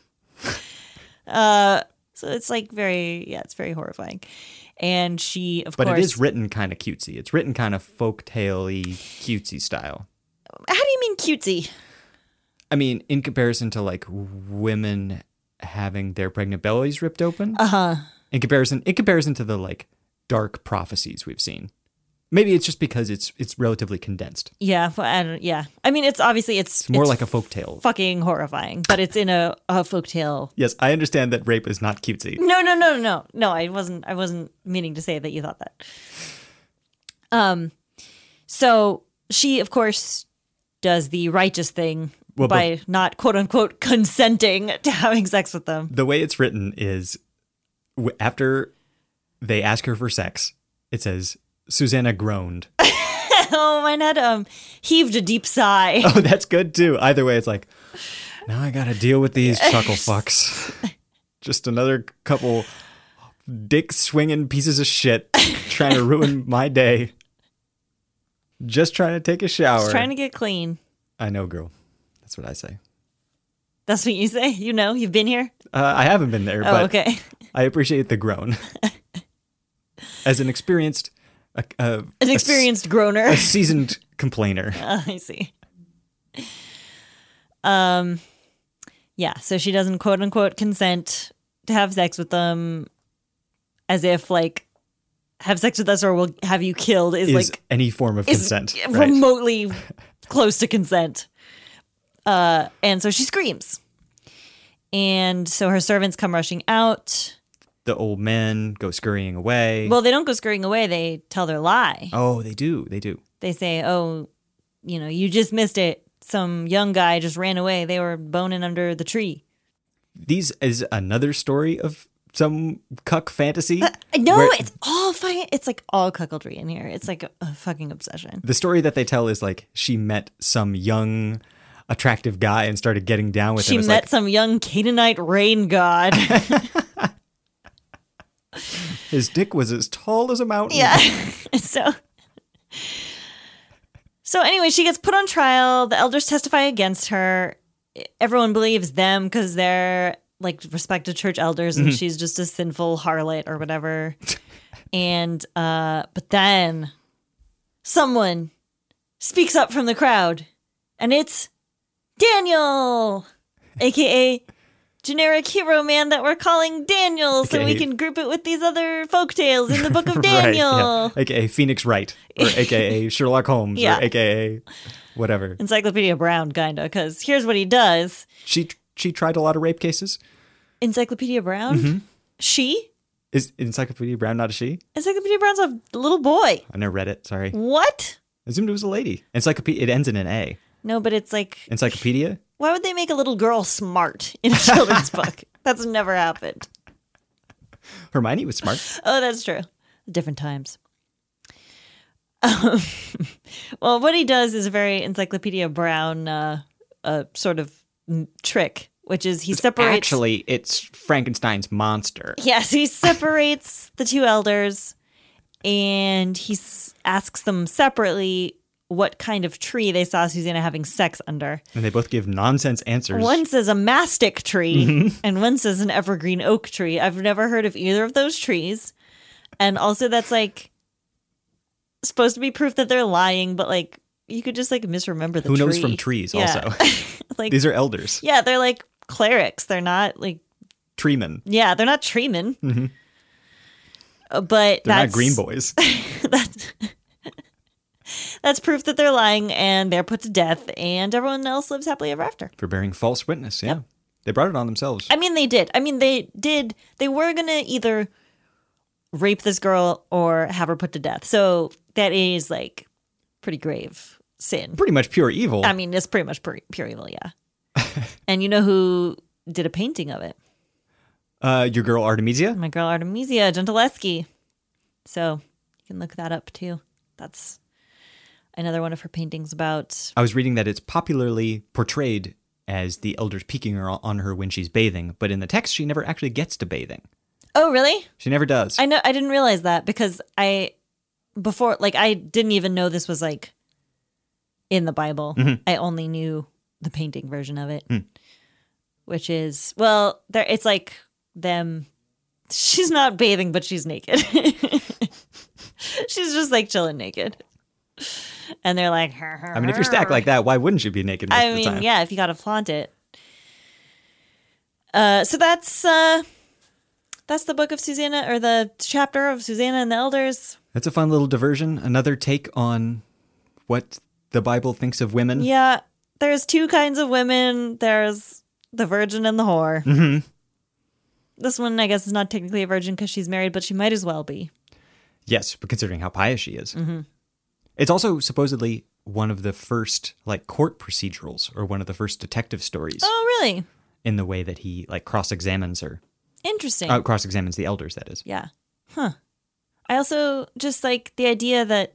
Speaker 3: So it's like it's very horrifying. And she, of course...
Speaker 2: But it is written kind of cutesy. It's written kind of folktale-y, cutesy style.
Speaker 3: How do you mean cutesy?
Speaker 2: I mean, in comparison to like women having their pregnant bellies ripped open. In comparison to the like dark prophecies we've seen. Maybe it's just because it's relatively condensed.
Speaker 3: Yeah, yeah. I mean, it's obviously it's
Speaker 2: more like a folktale.
Speaker 3: Fucking horrifying, but it's in a folktale.
Speaker 2: Yes, I understand that rape is not cutesy.
Speaker 3: No. I wasn't meaning to say that you thought that. So she, of course, does the righteous thing by not quote unquote consenting to having sex with them.
Speaker 2: The way it's written is after they ask her for sex, it says Susanna groaned.
Speaker 3: Oh, mine had heaved a deep sigh.
Speaker 2: Oh, that's good too. Either way, it's like, now I gotta deal with these chuckle fucks. Just another couple dick swinging pieces of shit trying to ruin my day. Just trying to take a shower.
Speaker 3: Just trying to get clean.
Speaker 2: I know, girl. That's what I say.
Speaker 3: That's what you say? You know, you've been here?
Speaker 2: I haven't been there, but
Speaker 3: okay.
Speaker 2: I appreciate the groan. As an experienced...
Speaker 3: groaner.
Speaker 2: A seasoned complainer.
Speaker 3: I see. Yeah, so she doesn't quote unquote consent to have sex with them, as if like have sex with us or we'll have you killed is like
Speaker 2: any form of consent.
Speaker 3: Remotely close to consent. And so she screams. And so her servants come rushing out.
Speaker 2: The old men go scurrying away.
Speaker 3: Well, they don't go scurrying away. They tell their lie.
Speaker 2: Oh, they do. They do.
Speaker 3: They say, oh, you know, you just missed it. Some young guy just ran away. They were boning under the tree.
Speaker 2: These is another story of some cuck fantasy.
Speaker 3: No, it's all fine. It's like all cuckoldry in here. It's like a fucking obsession.
Speaker 2: The story that they tell is like she met some young, attractive guy and started getting down with him.
Speaker 3: She met some young Canaanite rain god.
Speaker 2: His dick was as tall as a mountain.
Speaker 3: Yeah. So anyway, she gets put on trial. The elders testify against her. Everyone believes them because they're like respected church elders and she's just a sinful harlot or whatever. And but then someone speaks up from the crowd and it's Daniel, aka generic hero man that we're calling Daniel, so we can group it with these other folktales in the book of Daniel.
Speaker 2: Right, yeah. AKA Phoenix Wright, or AKA Sherlock Holmes, or AKA whatever.
Speaker 3: Encyclopedia Brown, kinda, because here's what he does.
Speaker 2: She tried a lot of rape cases.
Speaker 3: Encyclopedia Brown? Mm-hmm. She?
Speaker 2: Is Encyclopedia Brown not a she?
Speaker 3: Encyclopedia Brown's a little boy.
Speaker 2: I never read it, sorry.
Speaker 3: What?
Speaker 2: I assumed it was a lady. Encyclopedia, it ends in an A.
Speaker 3: No, but it's like...
Speaker 2: Encyclopedia?
Speaker 3: Why would they make a little girl smart in a children's book? That's never happened.
Speaker 2: Hermione was smart.
Speaker 3: Oh, that's true. Different times. Well, what he does is a very Encyclopedia Brown sort of trick, which is he separates...
Speaker 2: Actually, it's Frankenstein's monster.
Speaker 3: Yes, he separates the two elders and he asks them separately what kind of tree they saw Susanna having sex under.
Speaker 2: And they both give nonsense answers.
Speaker 3: One says a mastic tree and one says an evergreen oak tree. I've never heard of either of those trees. And also that's like supposed to be proof that they're lying, but like you could just like misremember the tree.
Speaker 2: Who knows from trees also?
Speaker 3: Like,
Speaker 2: these are elders.
Speaker 3: Yeah, they're like clerics. They're not like...
Speaker 2: Treemen.
Speaker 3: Yeah, they're not treemen. Mm-hmm. But
Speaker 2: they're not green boys.
Speaker 3: That's proof that they're lying and they're put to death and everyone else lives happily ever after.
Speaker 2: For bearing false witness, yeah. Yep. They brought it on themselves.
Speaker 3: I mean, they did. They were going to either rape this girl or have her put to death. So that is like pretty grave sin.
Speaker 2: Pretty much pure evil.
Speaker 3: I mean, it's pretty much pure evil, yeah. And you know who did a painting of it?
Speaker 2: Your girl Artemisia?
Speaker 3: My girl Artemisia Gentileschi. So you can look that up too. That's another one of her paintings about...
Speaker 2: I was reading that it's popularly portrayed as the elders peeking on her when she's bathing, but in the text, she never actually gets to bathing.
Speaker 3: Oh, really?
Speaker 2: She never does.
Speaker 3: I know. I didn't realize that because I didn't even know this was like in the Bible. Mm-hmm. I only knew the painting version of it, which is, well, it's like them... She's not bathing, but she's naked. She's just like chilling naked. And they're like,
Speaker 2: I mean, if you're stacked like that, why wouldn't you be naked most of the time?
Speaker 3: yeah, if you got to flaunt it. So that's the book of Susanna, or the chapter of Susanna and the Elders.
Speaker 2: That's a fun little diversion. Another take on what the Bible thinks of women.
Speaker 3: Yeah, there's two kinds of women. There's the virgin and the whore. Mm-hmm. This one, I guess, is not technically a virgin because she's married, but she might as well be.
Speaker 2: Yes, but considering how pious she is. Mm-hmm. It's also supposedly one of the first like court procedurals, or one of the first detective stories.
Speaker 3: Oh, really?
Speaker 2: In the way that he like cross-examines her.
Speaker 3: Interesting.
Speaker 2: Cross-examines the elders, that is.
Speaker 3: Yeah. Huh. I also just like the idea that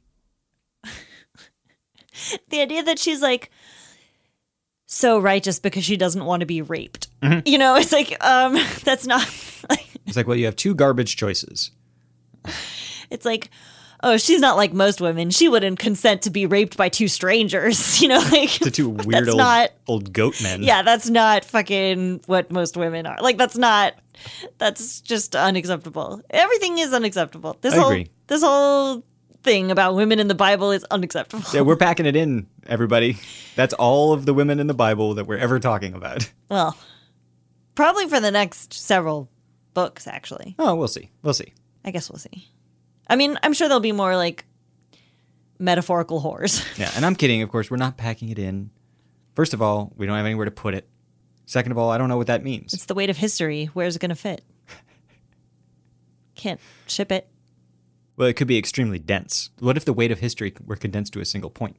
Speaker 3: she's like so righteous because she doesn't want to be raped. Mm-hmm. You know, it's like that's not
Speaker 2: it's like, well, you have two garbage choices.
Speaker 3: It's like, oh, she's not like most women. She wouldn't consent to be raped by two strangers, you know, like
Speaker 2: to two weird old goat men.
Speaker 3: Yeah, that's not fucking what most women are. Like that's just unacceptable. Everything is unacceptable.
Speaker 2: I agree.
Speaker 3: This whole thing about women in the Bible is unacceptable.
Speaker 2: Yeah, we're packing it in, everybody. That's all of the women in the Bible that we're ever talking about.
Speaker 3: Well, probably for the next several books, actually.
Speaker 2: Oh, we'll see. We'll see.
Speaker 3: I guess we'll see. I mean, I'm sure there'll be more like metaphorical whores.
Speaker 2: Yeah, and I'm kidding, of course. We're not packing it in. First of all, we don't have anywhere to put it. Second of all, I don't know what that means.
Speaker 3: It's the weight of history. Where's it going to fit? Can't ship it.
Speaker 2: Well, it could be extremely dense. What if the weight of history were condensed to a single point?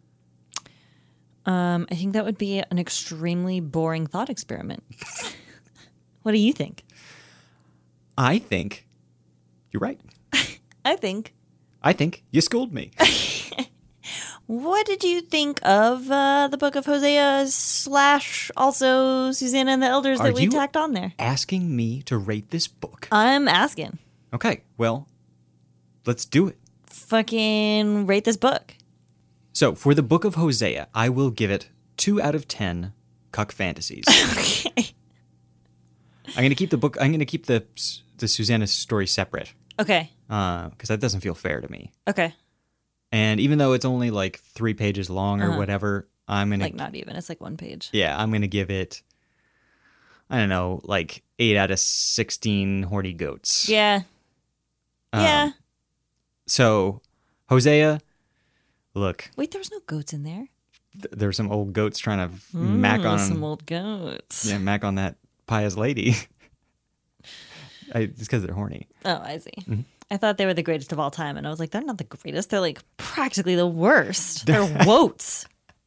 Speaker 3: I think that would be an extremely boring thought experiment. What do you think?
Speaker 2: I think you're right.
Speaker 3: I think
Speaker 2: you schooled me.
Speaker 3: What did you think of the book of Hosea / also Susanna and the Elders that we tacked on there?
Speaker 2: Asking me to rate this book?
Speaker 3: I'm asking.
Speaker 2: Okay, well, let's do it.
Speaker 3: Fucking rate this book.
Speaker 2: So, for the book of Hosea, I will give it 2 out of 10 cuck fantasies.
Speaker 3: Okay.
Speaker 2: I'm going to keep the Susanna story separate.
Speaker 3: Okay.
Speaker 2: Because that doesn't feel fair to me.
Speaker 3: Okay.
Speaker 2: And even though it's only like 3 pages long or whatever, I'm going to...
Speaker 3: Like not even. It's like 1 page.
Speaker 2: Yeah, I'm going to give it, I don't know, like 8 out of 16 horny goats.
Speaker 3: Yeah. Yeah.
Speaker 2: So, Hosea, look.
Speaker 3: Wait, there was no goats in there?
Speaker 2: There were some old goats trying to mac on...
Speaker 3: Some old goats.
Speaker 2: Yeah, mac on that pious lady. It's because they're horny.
Speaker 3: Oh, I see.
Speaker 2: Mm-hmm.
Speaker 3: I thought they were the greatest of all time, and I was like, they're not the greatest. They're like practically the worst. They're woats.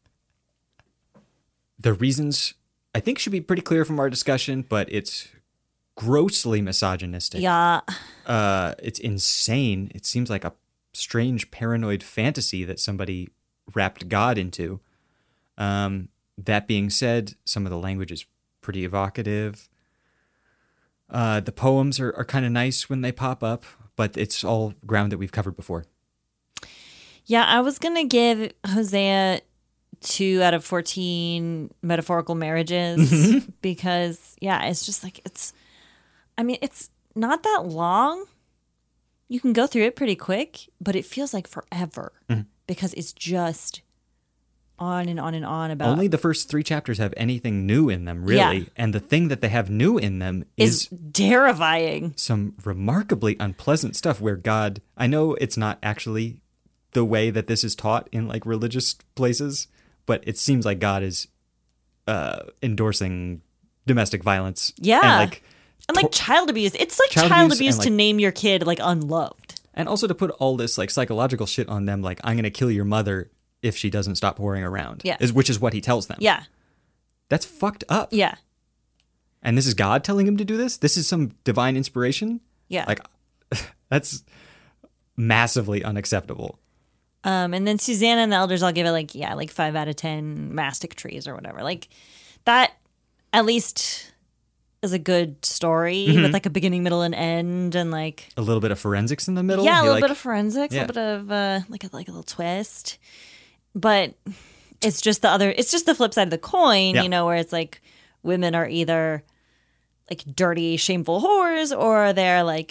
Speaker 2: The reasons, I think, should be pretty clear from our discussion, but it's grossly misogynistic.
Speaker 3: Yeah.
Speaker 2: It's insane. It seems like a strange paranoid fantasy that somebody wrapped God into. That being said, some of the language is pretty evocative. The poems are kind of nice when they pop up, but it's all ground that we've covered before.
Speaker 3: Yeah, I was going to give Hosea 2 out of 14 metaphorical marriages because, yeah, it's just like it's not that long. You can go through it pretty quick, but it feels like forever because it's just on and on and on about...
Speaker 2: Only the first 3 chapters have anything new in them, really. Yeah. And the thing that they have new in them is
Speaker 3: terrifying.
Speaker 2: Some remarkably unpleasant stuff where God... I know it's not actually the way that this is taught in like religious places, but it seems like God is endorsing domestic violence.
Speaker 3: Yeah. And like child abuse. It's like child abuse to name your kid like unloved.
Speaker 2: And also to put all this like psychological shit on them, like I'm going to kill your mother if she doesn't stop whoring around, which is what he tells them.
Speaker 3: Yeah.
Speaker 2: That's fucked up.
Speaker 3: Yeah.
Speaker 2: And this is God telling him to do this? This is some divine inspiration?
Speaker 3: Yeah.
Speaker 2: Like, that's massively unacceptable.
Speaker 3: And then Susanna and the Elders, I'll give it like 5 out of 10 mastic trees or whatever. Like, that at least is a good story with like a beginning, middle, and end, and like...
Speaker 2: A little bit of forensics in the middle?
Speaker 3: Yeah, a little bit of forensics, a little bit of like a little twist. But it's just the flip side of the coin, you know, where it's like women are either like dirty, shameful whores, or they're like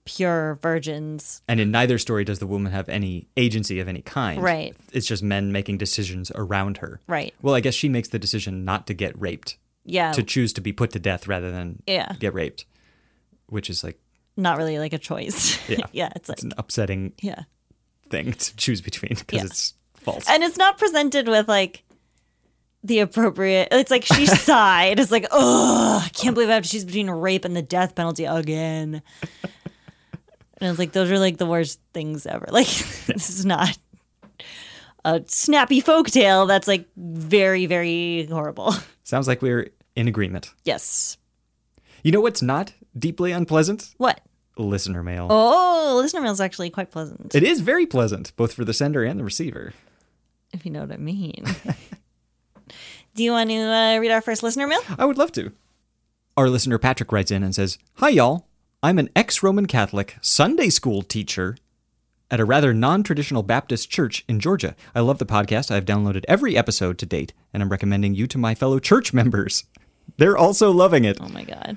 Speaker 3: pure virgins.
Speaker 2: And in neither story does the woman have any agency of any kind.
Speaker 3: Right.
Speaker 2: It's just men making decisions around her.
Speaker 3: Right.
Speaker 2: Well, I guess she makes the decision not to get raped.
Speaker 3: Yeah.
Speaker 2: To choose to be put to death rather than
Speaker 3: Yeah.
Speaker 2: get raped, which is like
Speaker 3: Not really like a choice.
Speaker 2: Yeah.
Speaker 3: Yeah. It's like,
Speaker 2: it's an upsetting
Speaker 3: yeah.
Speaker 2: thing to choose between because
Speaker 3: Yeah.
Speaker 2: it's false.
Speaker 3: And it's not presented with like the appropriate. It's like she sighed. It's like, oh, I can't believe I have to choose between rape and the death penalty again. And it's like, those are like the worst things ever. Like, this is not a snappy folktale. That's like very, very horrible.
Speaker 2: Sounds like we're in agreement.
Speaker 3: Yes.
Speaker 2: You know what's not deeply unpleasant?
Speaker 3: What?
Speaker 2: Listener mail.
Speaker 3: Oh, listener mail is actually quite pleasant,
Speaker 2: It is very pleasant, both for the sender and the receiver.
Speaker 3: if you know what I mean. Do you want to read our first listener mail?
Speaker 2: I would love to. Our listener Patrick writes in and says, "Hi, y'all. I'm an ex-Roman Catholic Sunday school teacher at a rather non-traditional Baptist church in Georgia. I love the podcast. I've downloaded every episode to date, and I'm recommending you to my fellow church members. They're also loving it.
Speaker 3: Oh my God.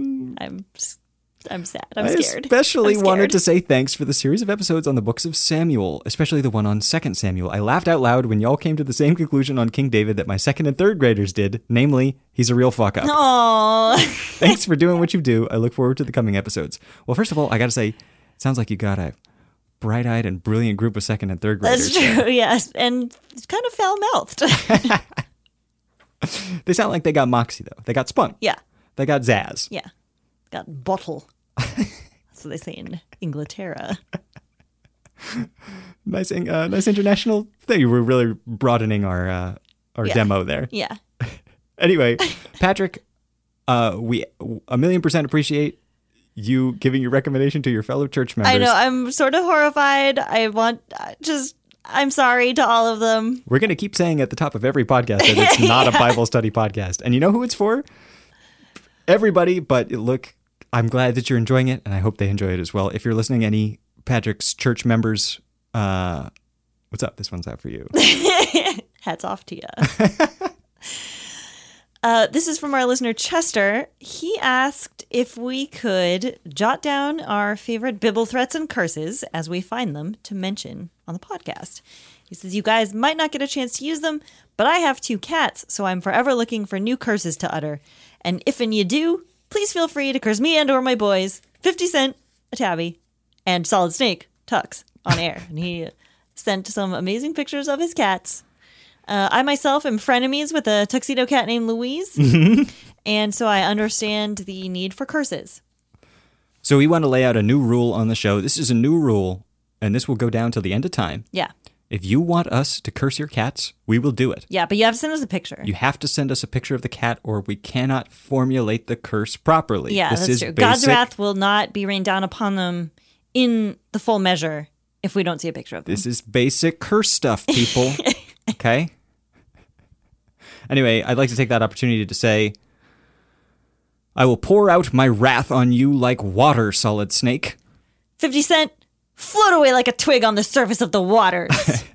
Speaker 3: I'm sad. I'm
Speaker 2: I
Speaker 3: scared.
Speaker 2: especially
Speaker 3: I'm
Speaker 2: wanted
Speaker 3: scared.
Speaker 2: to say thanks for the series of episodes on the books of Samuel, especially the one on 2 Samuel. I laughed out loud when y'all came to the same conclusion on King David that my second and third graders did, namely, he's a real fuck up.
Speaker 3: Oh,
Speaker 2: Thanks for doing what you do. I look forward to the coming episodes. Well, first of all, I got to say, it sounds like you got a bright-eyed and brilliant group of second and third graders.
Speaker 3: that's true. Yes, and it's kind of foul-mouthed.
Speaker 2: They sound like they got moxie, though. They got spunk.
Speaker 3: Yeah,
Speaker 2: They got zazz.
Speaker 3: yeah. Got bottle. That's what they say in Inglaterra.
Speaker 2: Nice international thing. We're really broadening our
Speaker 3: Yeah.
Speaker 2: demo there.
Speaker 3: Yeah.
Speaker 2: Anyway, Patrick, we 1,000,000% appreciate you giving your recommendation to your fellow church members.
Speaker 3: I know. I'm sort of horrified. I'm sorry to all of them.
Speaker 2: We're going to keep saying at the top of every podcast that it's not a Bible study podcast. And you know who it's for? Everybody. But look, I'm glad that you're enjoying it, and I hope they enjoy it as well. If you're listening, any Patrick's church members, what's up? This one's out for you.
Speaker 3: Hats off to you. This is from our listener, Chester. He asked if we could jot down our favorite Bible threats and curses as we find them to mention on the podcast. He says, you guys might not get a chance to use them, but I have 2 cats, so I'm forever looking for new curses to utter. And if and you do, please feel free to curse me and or my boys, 50 Cent, a Tabby, and Solid Snake, Tux, on air. And he sent some amazing pictures of his cats. I myself am frenemies with a tuxedo cat named Louise, and so I understand the need for curses.
Speaker 2: So we want to lay out a new rule on the show. This is a new rule, and this will go down till the end of time.
Speaker 3: Yeah.
Speaker 2: If you want us to curse your cats, we will do it.
Speaker 3: Yeah, but you have to send us a picture.
Speaker 2: You have to send us a picture of the cat, or we cannot formulate the curse properly.
Speaker 3: Yeah,
Speaker 2: this
Speaker 3: that's
Speaker 2: is
Speaker 3: true.
Speaker 2: Basic.
Speaker 3: God's wrath will not be rained down upon them in the full measure if we don't see a picture of them.
Speaker 2: This is basic curse stuff, people. Okay? Anyway, I'd like to take that opportunity to say, I will pour out my wrath on you like water, Solid Snake.
Speaker 3: 50 Cent, float away like a twig on the surface of the waters.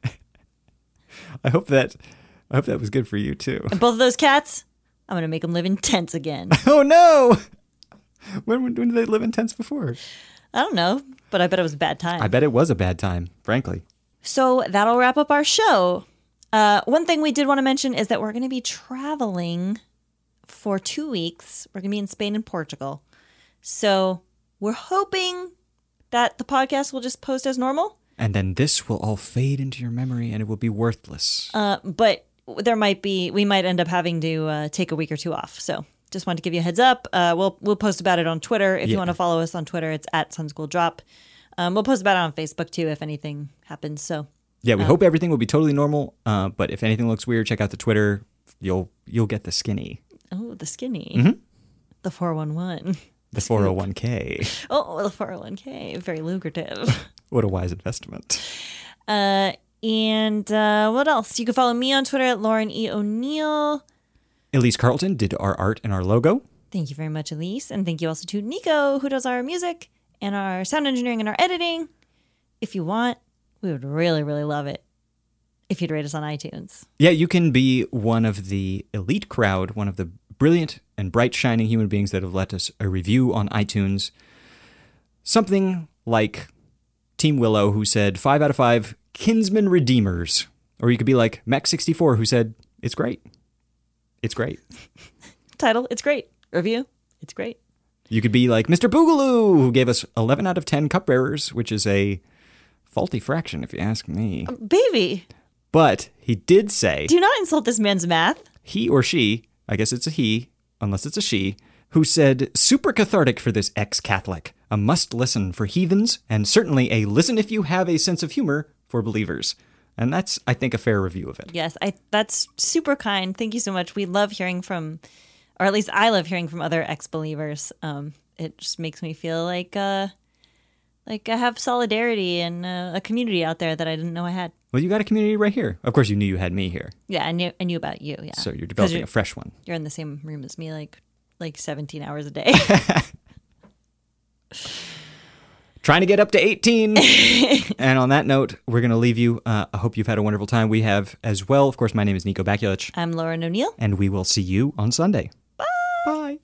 Speaker 2: I hope that was good for you, too.
Speaker 3: And both of those cats, I'm going to make them live in tents again.
Speaker 2: Oh, no! When did they live in tents before?
Speaker 3: I don't know, but I bet it was a bad time.
Speaker 2: I bet it was a bad time, frankly.
Speaker 3: So that'll wrap up our show. One thing we did want to mention is that we're going to be traveling for 2 weeks. We're going to be in Spain and Portugal. So we're hoping that the podcast will just post as normal.
Speaker 2: And then this will all fade into your memory and it will be worthless.
Speaker 3: But we might end up having to take a week or 2 off. So just wanted to give you a heads up. We'll post about it on Twitter. If you want to follow us on Twitter, it's @SunschoolDrop. We'll post about it on Facebook too if anything happens. So
Speaker 2: yeah, we hope everything will be totally normal. But if anything looks weird, check out the Twitter. You'll get the skinny.
Speaker 3: oh, the skinny,
Speaker 2: Mm-hmm.
Speaker 3: the 411.
Speaker 2: The 401k.
Speaker 3: Oh, the 401k, very lucrative.
Speaker 2: What a wise investment.
Speaker 3: And what else? You can follow me on Twitter at Lauren E. O'Neill.
Speaker 2: Elise Carlton did our art and our logo.
Speaker 3: Thank you very much, Elise. And thank you also to Nico, who does our music and our sound engineering and our editing. If you want, we would really, really love it if you'd rate us on iTunes.
Speaker 2: Yeah, you can be one of the elite crowd, one of the brilliant and bright, shining human beings that have left us a review on iTunes. something like Team Willow, who said 5 out of 5 kinsman redeemers. Or you could be like Mech64, who said, it's great. It's great.
Speaker 3: Title, it's great. Review, it's great.
Speaker 2: You could be like Mr. Boogaloo, who gave us 11 out of 10 cupbearers, which is a faulty fraction, if you ask me.
Speaker 3: Baby.
Speaker 2: But he did say...
Speaker 3: Do not insult this man's math.
Speaker 2: He or she, I guess it's a he, unless it's a she, who said, super cathartic for this ex-Catholic. A must-listen for heathens, and certainly a listen if you have a sense of humor for believers. And that's, I think, a fair review of it.
Speaker 3: Yes, that's super kind. Thank you so much. We love hearing from, or at least I love hearing from other ex-believers. It just makes me feel like I have solidarity and a community out there that I didn't know I had.
Speaker 2: Well, you got a community right here. Of course, you knew you had me here.
Speaker 3: Yeah, I knew about you. Yeah.
Speaker 2: So you're developing a fresh one.
Speaker 3: You're in the same room as me, like 17 hours a day.
Speaker 2: Trying to get up to 18. And on that note, we're going to leave you. I hope you've had a wonderful time. We have as well. Of course, my name is Nico Bakulich.
Speaker 3: I'm Lauren O'Neill.
Speaker 2: And we will see you on Sunday.
Speaker 3: Bye.
Speaker 2: Bye.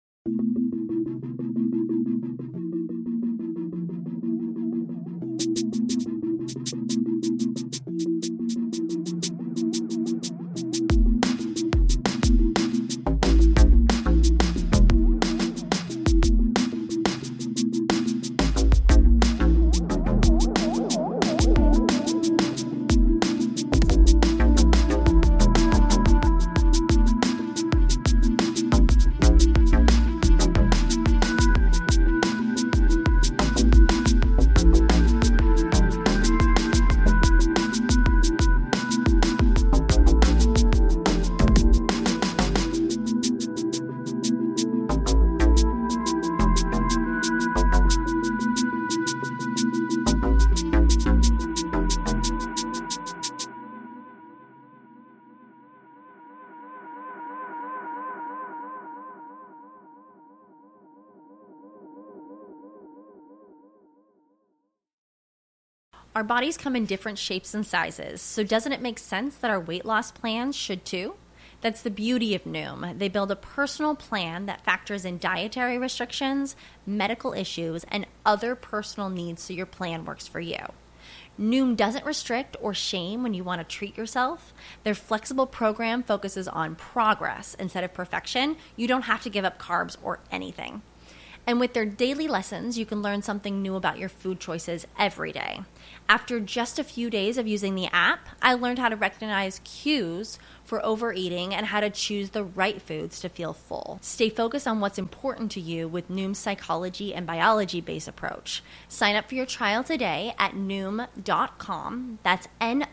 Speaker 4: Our bodies come in different shapes and sizes, so doesn't it make sense that our weight loss plans should too? That's the beauty of Noom. They build a personal plan that factors in dietary restrictions, medical issues, and other personal needs so your plan works for you. Noom doesn't restrict or shame when you want to treat yourself. Their flexible program focuses on progress instead of perfection. You don't have to give up carbs or anything. And with their daily lessons, you can learn something new about your food choices every day. After just a few days of using the app, I learned how to recognize cues for overeating and how to choose the right foods to feel full. Stay focused on what's important to you with Noom's psychology and biology-based approach. Sign up for your trial today at Noom.com. That's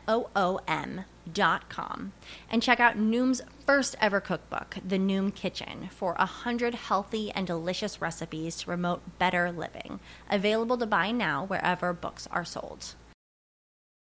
Speaker 4: Noom.com. And check out Noom's first ever cookbook, The Noom Kitchen, for 100 healthy and delicious recipes to promote better living. Available to buy now wherever books are sold.